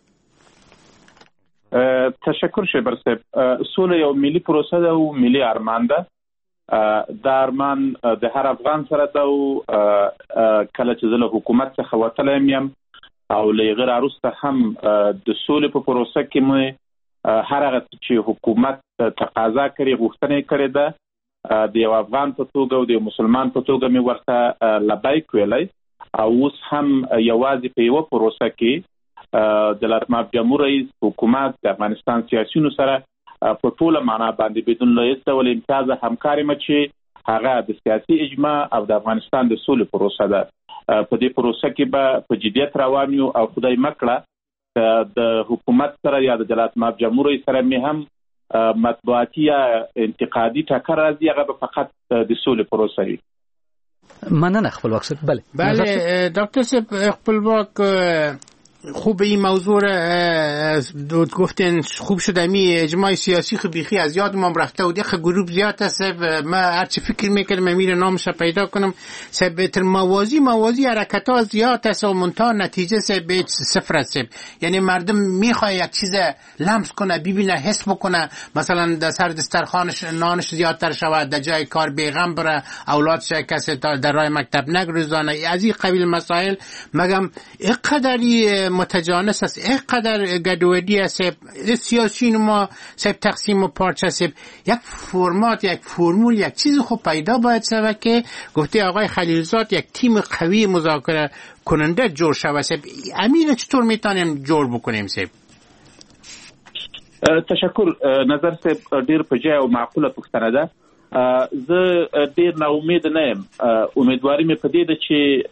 تشکر شیبر صاحب. سوله یو ملي پروسه ده او ملي ارمان ده. دا ارمان د هر افغان سره ده او کله چې زه له حکومت څخه وتلی یم او له هغې راوروسته هم د سولې په پروسه کې مې هر هغه چې حکومت تقاضا کړې، غوښتنه یې کړې ده، د یو افغان په توګه او د یو مسلمان په توګه مې ورته لبیک ویلی. او اوس هم یوازې په یوه پروسه کې د لاتماب جمهور رئیس حکومت د افغانستان سیاسیونو سره په ټوله معنا باندې بدون له هېڅ ډول امتیازه همکاري مه چې هغه د سیاسي اجماع او د افغانستان د سولې پروسه ده. په دې پروسه کې به په جدیت روان یو او خدای مکړه د حکومت سره یا د لاتماب جمهور رئیس سره مې هم مطبوعاتي یا انتقادي ټکر راځي، هغه به فقط د سولې پروسه وي. مننه خپلواک صاحب. بله بله دکتر صاحب، خپلواک خوب این موضوع گفتن خوب شده می اجماع سیاسی خب بیخی از یادم رفته و دیگه گروه زیاد است. ما هرچی فکر میکردم امیر نامش پیدا کنم سبت موازی موازی حرکت ها زیاد است و منتها نتیجه سبت صفر است. یعنی مردم میخواد یک چیز لمس کنه، ببینه، حس بکنه، مثلا در سر دسترخوانش نانش زیادتر شود، در جای کار بیغم بره، اولادش کسی در راه مکتب نگذارن، از این قبیل مسائل. مگم اینقدری متجانس است، اینقدر گدودی است، سیاسیون ما سب تقسیم و پارچه است. یک فرمات، یک فرمول، یک چیز خوب پیدا باید شود که گفته آقای خلیلزاد یک تیم قوی مذاکره کننده جور شود. امیر چطور میتونیم جور بکنیم سب؟ تشکر. نظر سب ډیر په جای او معقوله پوښتنه ده. زه ډیر نا امید نه یم. امیدواري مې په دې ده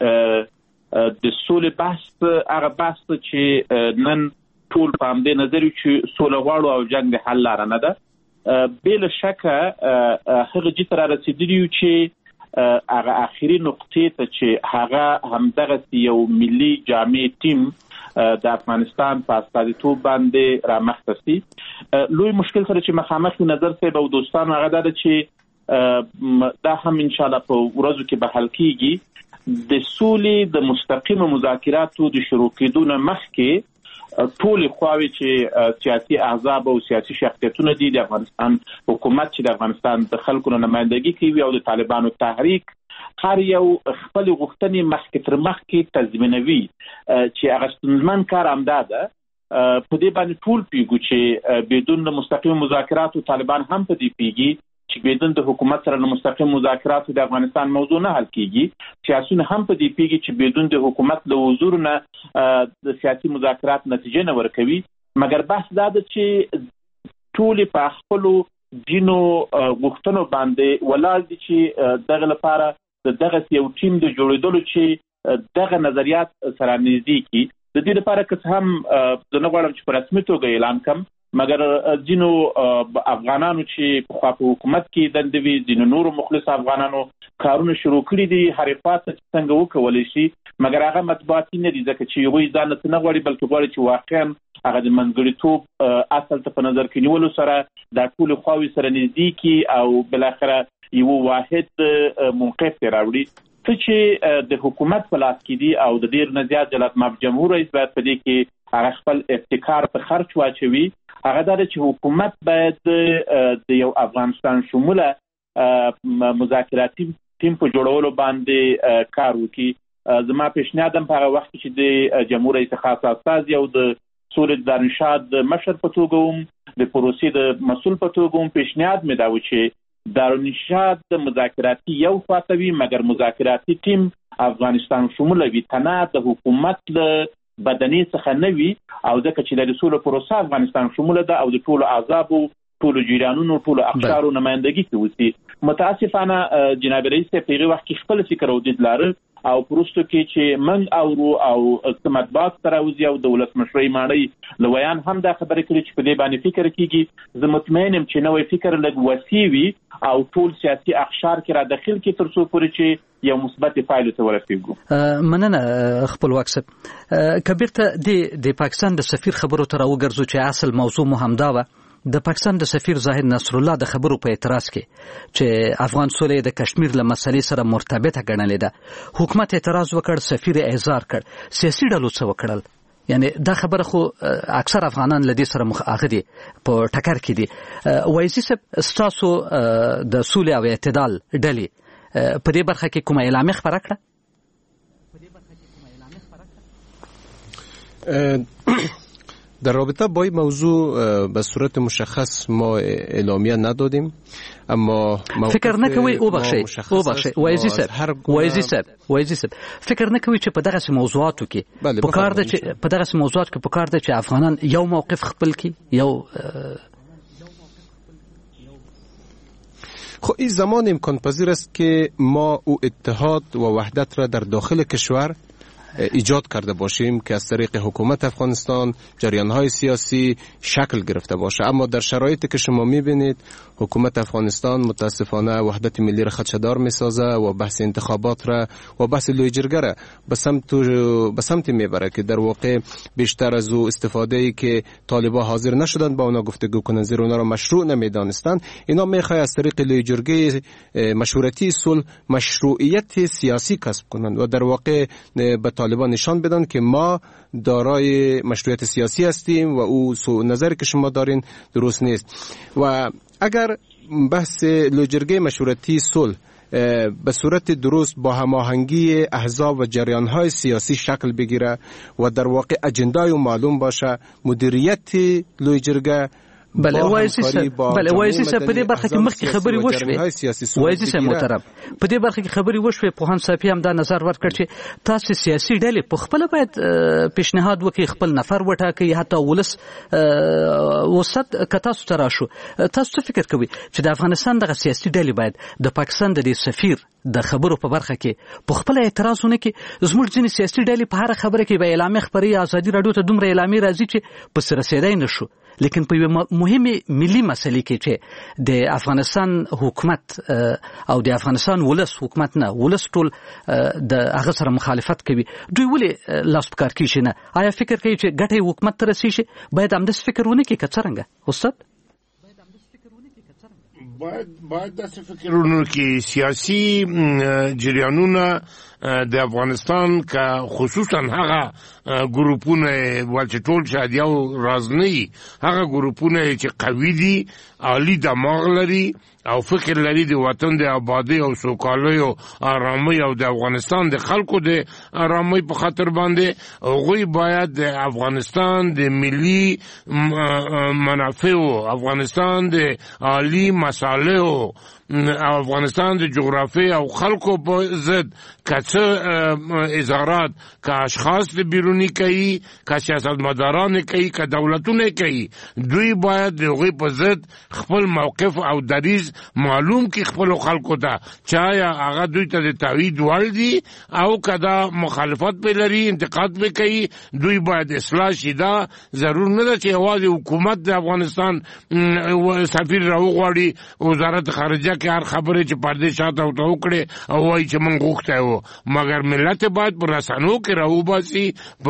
چې د سولې بحث هغه بحث چې نن ټول په همدې نظر یو چې سوله غواړو او جنګ د حل لاره نه ده. بلا شکه هغه جې ته را رسېدلي یو چې هغه آخري نقطې ته چې هغه همدغه یو ملي جامع ټیم د افغانستان په استازیتوب باندې رامخته سي. لوی مشکل سره چې مخامخ نظر صاحب او دوستانو هغه ده چې دا هم ان شاء الله په ورځو کې به حل کیږي. د سولې د مستقیم مذاکراتو د شروع کېدو نه مخکې ټول خواوې چې سیاسي احزاب او سیاسي شخصیتونه دي د افغانستان حکومت چې د افغانستان د خلکو نمائندګي کوي او د طالبانو تحریک هر یو خپل غوښتنې مخکې تر مخکې تضمینوي چې هغه ستونزمن کار همدا ده. په دې باندې ټول پیږو چې بدون د مستقیم مذاکراتو طالبان هم په دې پیږي چې بدون د حکومت سره د مستقیم مذاکراتو د افغانستان موضوع نه حل کیږي. سیاسيون هم په دې پیږي چې بدون د حکومت له حضور نه د سیاسي مذاکرات نتیجه نه ورکوي. مګر بحث دا ده چې ټول په خپل دینو غوښتنو باندې ولاړ دي چې دغه لپاره دغه یو ټیم د جوړېدلو چې دغه نظریات سره نږدې کی. د دې لپاره که هم د نه غواړم چې په رسمي توګه اعلان کړم مګر ځینو افغانانو چې په خپل حکومت کې دندوي ځینو نورو مخلص افغانانو کارونه شروع کړي دي هرې خواته څنګه وکولای شي مګر هغه مطبوعاتي نه دي ځکه چې یوه ځان نه غواړي بلکې غواړي چې واقعا هغه د منځګړیتوب اصل ته په نظر کې نیولو سره د ټول خواوې سره نږدې کی او بل اخره یو واحد موقف راوړي. څه چې د حکومت په لاس کې دي او د ډیر نه زیات جلات ماب جمهور رئیس باید په دې کې هغه خپل ابتکار په خرچ واچوي. هغه دا چې حکومت باید د یو افغانستان شموله مذاکراتي ټیم په جوړولو باندې کار وکړي. زما پیشنهادم په هغه وخت چې د جمهور رئیس خاص استازي او د سولې دارنشاد مشر په توګه هم د پروسې د مسؤل په توګه هم پیشنهاد مې دا و چې دارنشاد د مذاکراتي یو خواته وي مګر مذاکراتي ټیم افغانستان شموله وي تنه د حکومت له بدني څخه نه وي او ځکه چې د سولې پروسه افغانستان شموله ده او د ټولو احزابو ټولو جریانونو ټولو افکارو نمائندګي کوي. متاسفانه جناب رئیس په هغه وخت کې خپل فکر او دید لاره او پروستو کې چې من اورو او مطبوعات سره وزي او دولت مشري ماړي لویان هم دا خبره کړې چې په دې باندې فکر کیږي. زه مطمئن یم چې نوې فکر لږ وسیع وي او ټول سیاسي اقشار کې را داخل کې تر څو پورې چې یو مثبت فایل ته ورسیږو. مننه خپل واکسب کبیر ته د پاکستان د سفیر خبرو تر وګرځو چې اصل موضوع مو همدا و. د پاکستان د سفیر زاهد نصر الله د خبرو په اعتراض کې چې افغان سولې د کشمیر له مسلې سره مرتبطه ګڼلې ده حکومت اعتراض وکړ سفیر احضار کړ سیاسي ډلو څه وکړل یعنی دا خبره خو اکثر افغانان لدی سره مخاغه دي په ټکر کې دي. وایسي سب ستاسو د سولې او اعتدال ډلې په دې برخه کې کومه اعلامیه خبره کړه؟ در رابطه با این موضوع به صورت مشخص ما اعلامیه ندادیم اما فکر نکوي او بخشي او بخشي وایزي سر وایزي سر وایزي سر فکر نکوي چې په دغه موضوعاتو کې په کار ده چې په دغه موضوعات کې په کار ده چې افغانان یو موقف خپل کې یو خب این زمان امکان پذیر است که ما او اتحاد و وحدت را در داخل کشور ایجاد کرده باشیم که از طریق حکومت افغانستان جریان‌های سیاسی شکل گرفته باشه. اما در شرایطی که شما می‌بینید حکومت افغانستان متاسفانه وحدت ملی را خدشه‌دار می‌سازه و بحث انتخابات را و بحث لوی جرگه را به سمت به سمت میبره که در واقع بیشتر از او استفاده‌ای که طالبان حاضر نشدن با اونا گفتگو کنن زیرا اونا را مشروع نمی‌دانستند اینا می‌خواد از طریق لوی جرگه مشورتی صلح مشروعیت سیاسی کسب کنند و در واقع به طالبان نشان بدن که ما دارای مشروعیت سیاسی هستیم و او نظری که شما دارین درست نیست. و اگر بحث لوجرگه مشورتی صلح به صورت درست با هماهنگی احزاب و جریان‌های سیاسی شکل بگیره و در واقع اجندای معلوم باشه مدیریت لوجرگه بله وایسي بله وایسي په دې برخه کې مخکې خبري وشوي وایسي محترم په دې برخه کې خبري وشوي په هم صافي هم دا نظر ورکړ چې تاسو سیاسي ډلې په خپل باید پیشنهاد وکړي خپل نفر وټاکي حتی ولس وسط که تاسو ته راشو تاسو څه فکر کوئ چې د افغانستان دغه سیاسي ډلې باید د پاکستان د دې سفیر د خبرو په برخه کې په خپل اعتراض ونه کړي؟ زموږ ځینې سیاسي ډلې په هر خبره کې به اعلامیه خپروي، ازادي راډیو ته دومره اعلامیې راځي چې په سر رسېدای نشو، لیکن په یوه مهمې ملي مسلې کې چې د افغانستان حکومت او د افغانستان ولس حکومت نه ولس ټول د هغه سره مخالفت کوي، دوی ولې لاس په کار کیږي نه؟ آیا فکر کوي چې ګټه حکومت ته رسیږي؟ باید همداسې فکر ونه کړي که څرنګه استاد؟ باید باید داسې فکرونو کې سیاسي جریانونه د افغانستان که خصوصا هغه ګروپونه ول چې ټول شاید یو راز نه وي، هغه ګروپونه چې قوي دي، عالی دماغ لري او فکر لري د وطن د آبادی او سوکالۍ او آرامۍ او د افغانستان د خلکو د آرامۍ په خاطر باندې هغوی باید د افغانستان د ملي منافعو، افغانستان د عالی مصالحو، افغانستان د جغرافیې او خلکو په ضد که څه اظهارات که اشخاص د بیروني کوي، که سیاستمداران کوي، که دولتونه کوي، دوی باید د هغوی په ضد خپل موقف او دریځ معلوم کړي خپلو خلکو ته، چې آیا هغه دوی ته د تایید وړ دي او که دا مخالفت پرې لري، انتقاد پرې کوي، دوی باید اصلاح شي. دا ضرور نه ده چې یوازې حکومت د افغانستان سفیر راوغواړي، وزارت خارجه کې هر خبره چې پردې شاته ورته وکړي او وایي چې موږ غوښتی وو، مګر ملت باید په رسنیو کې راوباسي، په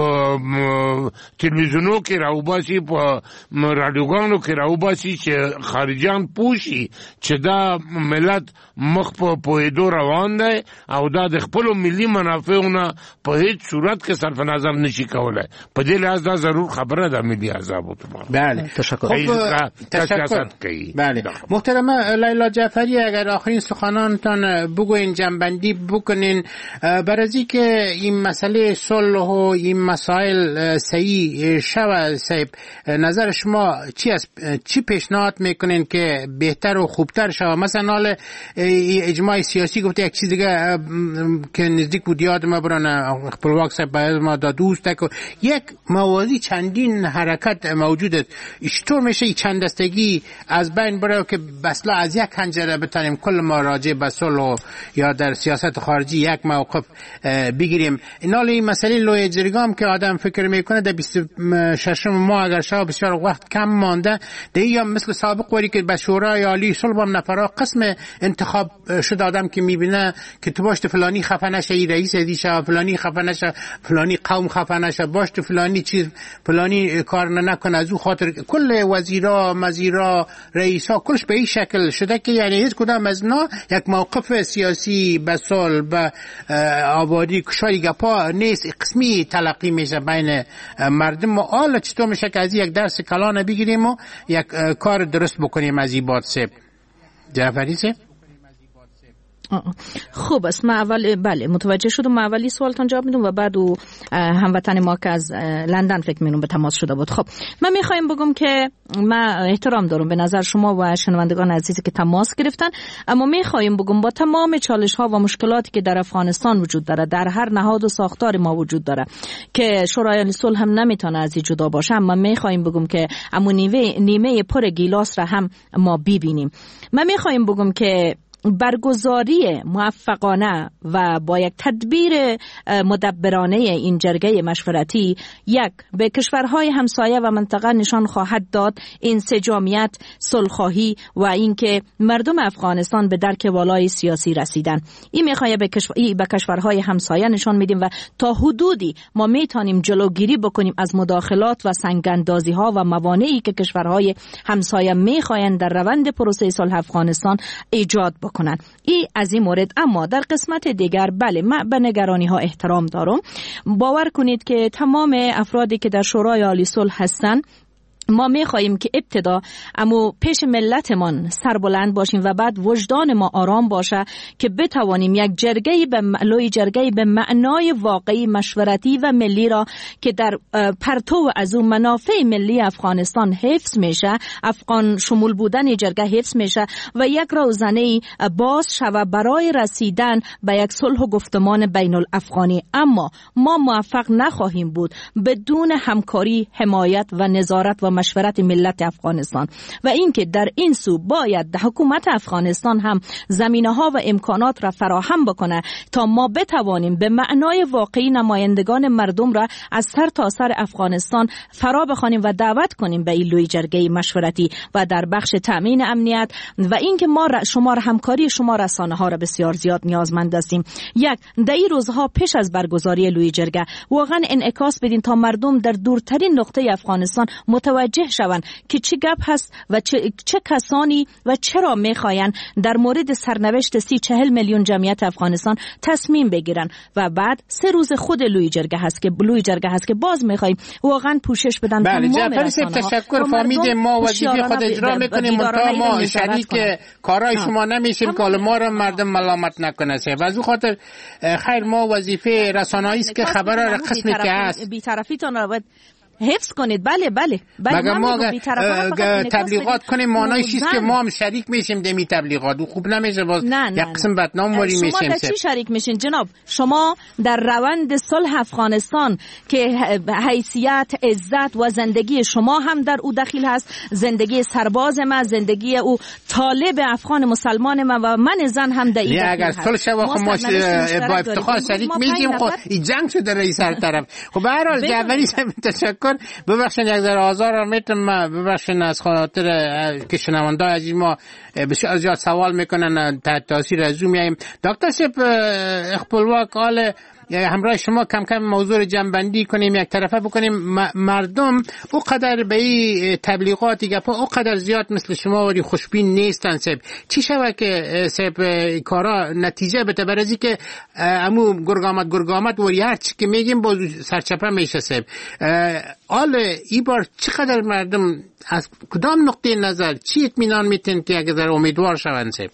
تلویزیونو کې راوباسي، په راډیوګانو کې راوباسي، چې خارجیان پوه شي چې دا ملت مخ په پوهېدو روان دی او دا د خپلو ملي منافعو نه په هیڅ صورت کې صرف نظر نشي کولی. په دې لحاظ دا ضرور خبره ده ملي احزابو ته. بله تشکر. تشکر. بله محترمه لیلا جعفری، اگر آخرین سخنانتان بگوین، جنبندی بکنین بر از این که این مسئله صلح و این مسائل صحیح شود، صاحب نظر شما چی است؟ چی پیشنهاد میکنین که بهتر و خوبتر شود؟ مثلا حال اجماع سیاسی گفته، یک چیز دیگه که نزدیک بود یاد ما برانه خپلواک صاحب باید ما دا دوست که یک موازی چندین حرکت موجود است، چطور میشه چند دستگی از بین بره که بسلا از یک پنجره بتانیم کل ما راجع به صلح یا در سیاست خارجی یک موقف بگیریم؟ اینال این مسئله لوی جرگام که آدم فکر میکنه در بیست و ششم ماه اگر شما بسیار وقت کم مانده، در یا مثل سابق وری که به شورای عالی صلح هم نفرا قسم انتخاب شد، آدم که میبینه که تو باشت فلانی خفه نشه، رئیس دیشه فلانی خفه نشه، فلانی قوم خفه نشه، باشت فلانی چیز فلانی کار نکنه، از او خاطر کل وزیرا مزیرا رئیسا کلش به این شکل شده که یعنی هیچ کدام از اینا یک موقف سیاسی به صلح به آبادی کشایی گپا نیست، قسمی تلقی میشه بین مردم. و حالا چطور میشه که از یک درس کلان بگیریم و یک کار درست بکنیم از این باد سب جعفری سب؟ خوب است. ما اول بله متوجه شدم. ما اولی سوالتان جواب میدم و بعد او هموطن ما که از لندن فکر می‌کنم به تماس شده بود. خب من میخوایم بگم که ما احترام دارم به نظر شما و شنوندگان عزیزی که تماس گرفتن، اما میخوایم بگم با تمام چالش ها و مشکلاتی که در افغانستان وجود داره، در هر نهاد و ساختار ما وجود داره که شورای صلح هم نمیتونه از این جدا باشه، اما میخوایم بگم که اما نیمه نیمه پر گیلاس را هم ما ببینیم. من میخوایم بگم که برگزاری موفقانه و با یک تدبیر مدبرانه این جرگه مشورتی یک به کشورهای همسایه و منطقه نشان خواهد داد انسجامیت، صلح‌خواهی و اینکه مردم افغانستان به درک والای سیاسی رسیدن. این میخواد به کشور به کشورهای همسایه نشان میدیم و تا حدودی ما میتونیم جلوگیری بکنیم از مداخلات و سنگ‌اندازی ها و موانعی که کشورهای همسایه میخواهند در روند پروسه صلح افغانستان ایجاد بکنند. کنن. این از این مورد. اما در قسمت دیگر بله من به نگرانی ها احترام دارم. باور کنید که تمام افرادی که در شورای عالی صلح هستند ما می‌خواهیم که ابتدا اما پیش ملتمان سربلند باشیم و بعد وجدان ما آرام باشه که بتوانیم یک جرگه به لوی جرگه به معنای واقعی مشورتی و ملی را که در پرتو از اون منافع ملی افغانستان حفظ میشه، افغان شمول بودن جرگه حفظ میشه و یک روزنه باز شوه برای رسیدن به یک صلح و گفتمان بین الافغانی. اما ما موفق نخواهیم بود بدون همکاری، حمایت و نظارت و مشورت ملت افغانستان و اینکه در این سو باید حکومت افغانستان هم زمینه‌ها و امکانات را فراهم بکنه تا ما بتوانیم به معنای واقعی نمایندگان مردم را از سر تا سر افغانستان فرا بخوانیم و دعوت کنیم به این لوی جرگه مشورتی و در بخش تامین امنیت و اینکه ما شما را همکاری شما رسانه ها را بسیار زیاد نیازمند هستیم. یک در این روزها پیش از برگزاری لوی جرگه واقعا انعکاس بدین تا مردم در دورترین نقطه افغانستان متوجه شوند که چه گپ هست و چه, چه کسانی و چرا میخواین در مورد سرنوشت سی چهل میلیون جمعیت افغانستان تصمیم بگیرن و بعد سه روز خود لوی جرگه هست که لوی جرگه هست که باز میخوایم واقعا پوشش بدن. بله جعفری صاحب تشکر. فهمید ما وظیفه خود اجرا میکنیم منتها ما شریک کارهای شما نمیشیم که ما را مردم ملامت نکنه. از اون خاطر خیر ما وظیفه رسانه‌ای است که خبر را قسمی که هست بی‌طرفیتون را باید حفظ کنید. بله بله بله مگه ما تبلیغات کنیم معنای چیست که ما هم شریک میشیم دمی تبلیغات و خوب نمیشه باز یک قسم بدنام واری میشیم. شما در چی شریک میشین جناب؟ شما در روند صلح افغانستان که حیثیت عزت و زندگی شما هم در او دخیل هست، زندگی سرباز ما، زندگی او طالب افغان مسلمان ما و من زن هم در این اگر صلح شو خب ما با افتخار شریک میشیم. خب این جنگ شده رئیس هر طرف. خب به هر حال جعفری تشکر. ببخشید یک ذره آزار میتم ببخشید از خاطر که شنوندای عزیز ما بسیار زیاد سوال میکنن تحت تاثیر از او میایم. دکتر صاحب اخپلواک حال همراه شما کم کم موضوع جنبندی کنیم، یک طرفه بکنیم. مردم او قدر به این تبلیغاتی گپا او قدر زیاد مثل شما ولی خوشبین نیستن. سب چی شوه که سب کارا نتیجه بده برازی که امو گرگامت گرگامت ولی هر چی که میگیم باز سرچپه میشه. سب حال ای بار چقدر مردم از کدام نقطه نظر چی اطمینان میتن که اگر در امیدوار شوند؟ سب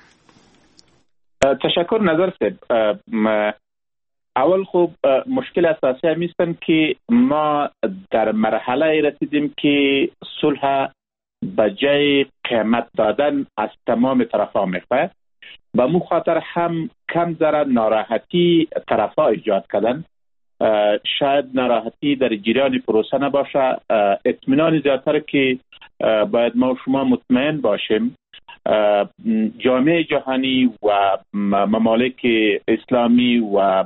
تشکر نظر سب. اول خوب مشکل اساسی همیستن که ما در مرحله رسیدیم که صلح بجای قیمت دادن از تمام طرفا میخواه. به مو خاطر هم کم ذره ناراحتی طرفا ایجاد کردن. شاید ناراحتی در جریان پروسه نباشه، اطمینان زیادتر که باید ما شما مطمئن باشیم جامعه جهانی و ممالک اسلامی و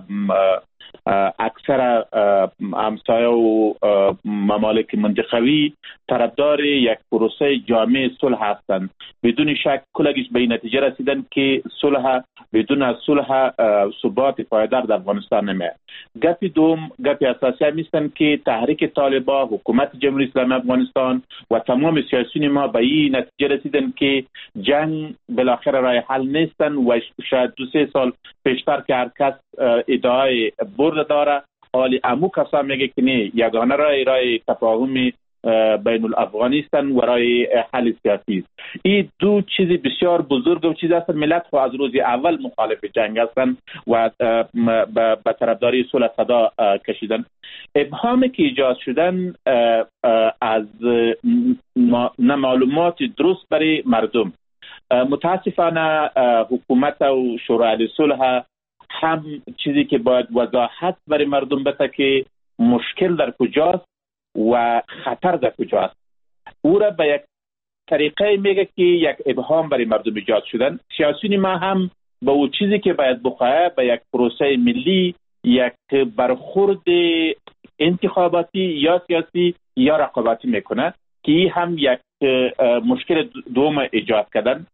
اکثر همسایه و ممالک منطقوی طرفدار یک پروسه جامع صلح هستند. بدون شک کلگیش به این نتیجه رسیدن که صلح بدون از صلح ثبات پایدار در افغانستان نمیاد. گپی دوم گپی اساسی هستن که تحریک طالبان، حکومت جمهوری اسلامی افغانستان و تمام سیاسیون ما به این نتیجه رسیدن که جنگ بالاخره راه حل نیستن و شاید دو سه سال پیشتر که هر کس ادعای برد داره، حالی امو کسا میگه که نه، یگانه راه راه تفاهم بین الافغانستان و راه حل سیاسی است. این دو چیز بسیار بزرگ و چیز هستن. ملت خو از روز اول مخالف جنگ هستن و به طرفداری صلح صدا کشیدن. ابهامی که ایجاد شدن از نه معلومات درست برای مردم. متاسفانه حکومت و شورای صلح هم چیزی که باید وضاحت برای مردم بده که مشکل در کجاست و خطر در کجاست. او را به یک طریقه میگه که یک ابهام برای مردم ایجاد شدن. سیاسیون ما هم به او چیزی که باید بخواه به یک پروسه ملی، یک برخورد انتخاباتی یا سیاسی یا رقابتی میکنه که این هم یک مشکل دوم ایجاد کردن.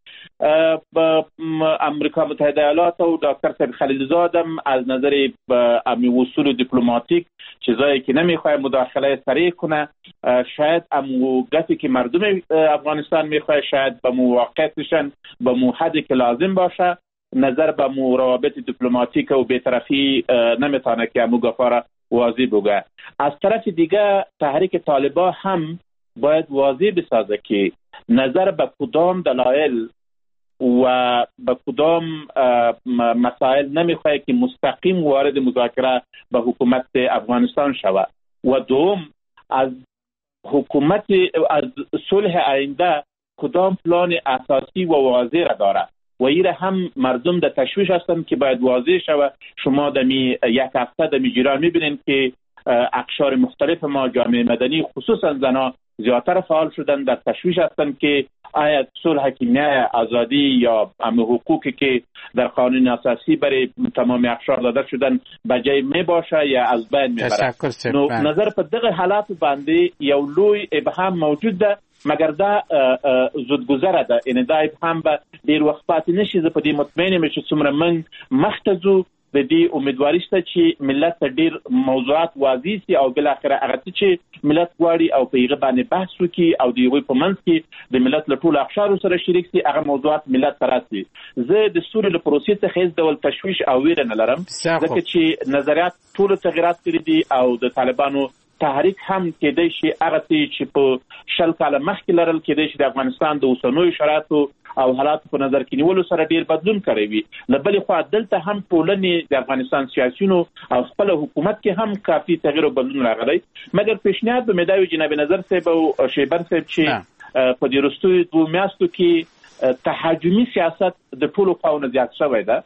امریکا متحده ایالات و دکتر صاحب خلیلزادم از نظر امی وصول دیپلماتیک چیزایی که نمیخواه مداخله سریع کنه، شاید امو گفتی که مردم افغانستان میخواه شاید به مواقعتشن به موحدی که لازم باشه، نظر به روابط دیپلماتیک و بی‌طرفی نمیتونه که امو گفاره واضح بگه. از طرف دیگه تحریک طالبان هم باید واضح بسازه که نظر به کدام دلایل و به کدام مسائل نمیخواه که مستقیم وارد مذاکره به حکومت افغانستان شود و دوم از حکومت از صلح آینده کدام پلان اساسی و واضح را داره و ایره هم مردم در تشویش هستند که باید واضح شود. شما دمی یک هفته دمی جیران میبینید که اقشار مختلف ما جامعه مدنی خصوصا زنا زیاتر فعال شدن، در تشویش هستند که آیا صلح کیمیای آزادی یا هم حقوقی که در قانون اساسی برای تمام اقشار داده شدن بجای می باشه یا از بین می بره. نو نظر په دغه حالات باندې یو لوی ابهام موجود ده، مگر دا زودگذره ده، یعنی دا ابهام به ډیر وخت پاتې نشي. زه په دې مطمئن یم چې څومره موږ مخته ځو د دې امیدواري شته چې ملت ته ډیر موضوعات واضح سي او بل اخر هغه چې ملت غواړي او په هغه باندې بحث وکړي او د یوې په منځ کې د ملت له ټولو اقشارو سره شریک سي، هغه موضوعات ملت ته راسي. زه د سولې له پروسې څخه هیڅ ډول تشویش او ویره نه لرم، ځکه چې نظریات ټولو تغیرات کړي دي او د طالبانو تحریک هم کېدای شي هغه چې په شل کاله مخکې لرل کېدای شي د افغانستان د اوسنیو شرایطو او حالاتو په نظر کې نیولو سره ډیر بدلون کړی وي. له بلې خوا دلته هم ټولنې د افغانستان سیاسيونو او خپل حکومت کې هم کافي تغییر او بدلون راغلی، مګر پیشنهاد به مې دا وي جناب نظر صاحب او شیبر صاحب چې په دې وروستیو دوه میاشتو کې تهاجمي سیاست د ټولو خواونو زیات شوی ده.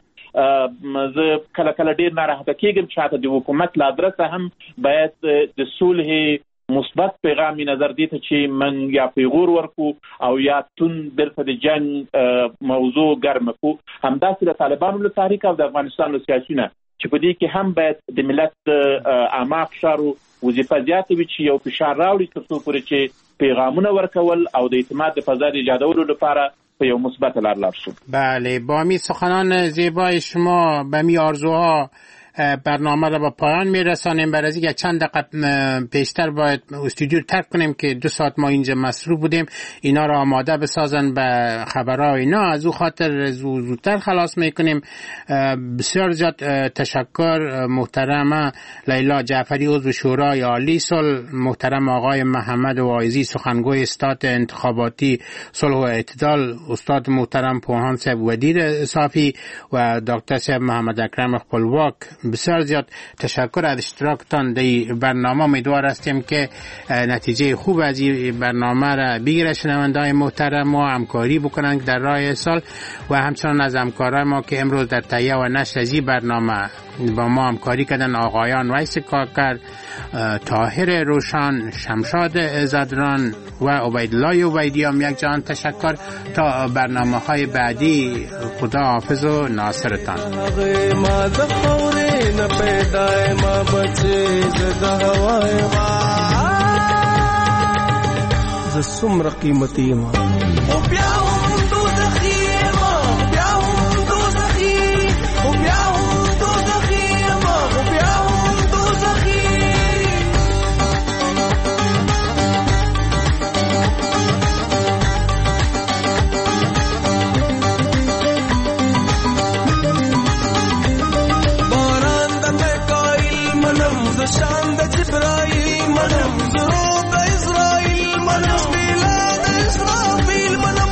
زه کله کله ډیر ناراحته کېږم چې حتی د حکومت له ادرسه هم باید د صلح مثبت پیغام نظر دی ته چې من یا پیغور ورکو او یا تون برته د جنگ موضوع ګرم کو. همداسې د طالبانو له تحریک او د افغانستان له سیاسيونه چې په دې کې هم باید د ملت د اعماق شارو وظیفه زیاته وي چې یو فشار راوړي تر څو پورې چې پیغامونه ورکول او د اعتماد د فضا د ایجادولو لپاره به یو مثبت لار لاړ شو. بله، با می سخنان زیبای شما به می آرزوها برنامه را به پایان میرسانیم. برای از اینکه چند دقیقه پیشتر باید استودیو ترک کنیم که دو ساعت ما اینجا مصروف بودیم، اینا را آماده بسازن به خبرها اینا، از او خاطر زودتر خلاص میکنیم. بسیار زیاد تشکر محترم لیلا جعفری عضو شورای عالی صلح، محترم آقای محمد واعظی سخنگوی استاد انتخاباتی صلح و اعتدال، استاد محترم پوهان صاحب وزیر صافی و دکتر صاحب محمد اکرم خپلواک. بسیار زیاد تشکر از اشتراکتان در برنامه. امیدوار هستیم که نتیجه خوب از این برنامه را بگیره شنونده‌های محترم و همکاری بکنند در راه سال و همچنان از همکارای ما که امروز در تهیه و نشر از این برنامه با ما همکاری کردن، آقایان ویس کاکر، طاهر روشن، شمشاد زدران و عبیدالله عبیدیان. یک جان تشکر تا برنامه‌های بعدی. خدا حافظ و ناصرتان. न पैदाए माँ बचे जदा हवाए माँ जसुम्र कीमती माँ ओ प्याऊं तो ज़खी माँ प्याऊं तो ज़खी ओ प्याऊं तो ज़खी माँ ओ प्याऊं तो ज़खी شان د جبرائیل منم زروب د اسرائیل منم میلاد اسرافیل منم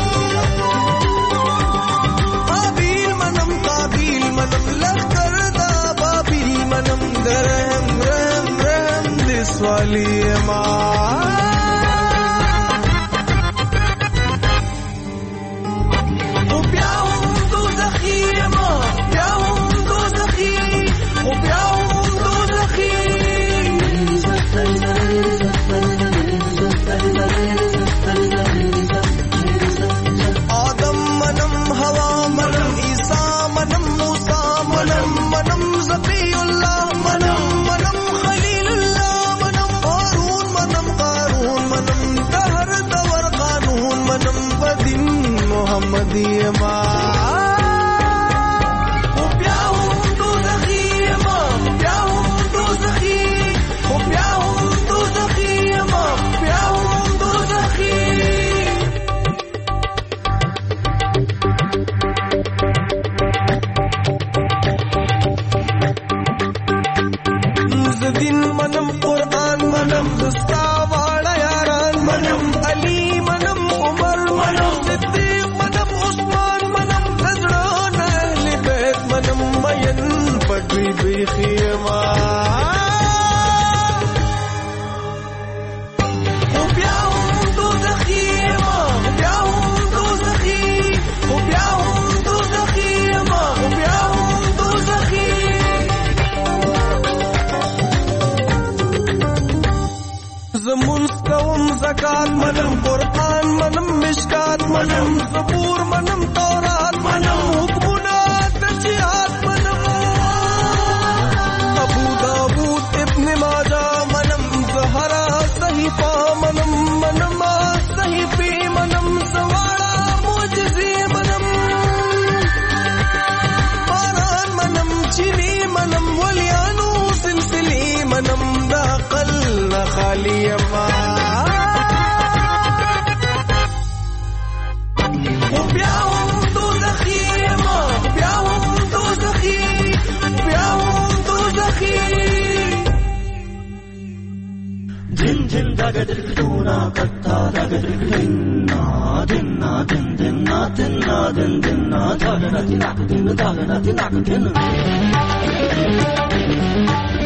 قابیل منم قابیل منم لخر دا بابیل منم درهم رحم رحم دسوالی ما او پیاؤں تو زخی ما پیاؤں تو زخی او پیاؤں آدم منم ہوا منم عیسیٰ منم موسیٰ منم منم ذبی اللہ منم منم خلیل اللہ منم ہارون منم قارون منم دہر دور قانون منم بدن محمدی ماں علی منم عمر منم صدیق منم عثمان منم dagadrikduna katta dagadrikdinna dinna din dinna dinna din dinna dagana tinak din dagana tinak din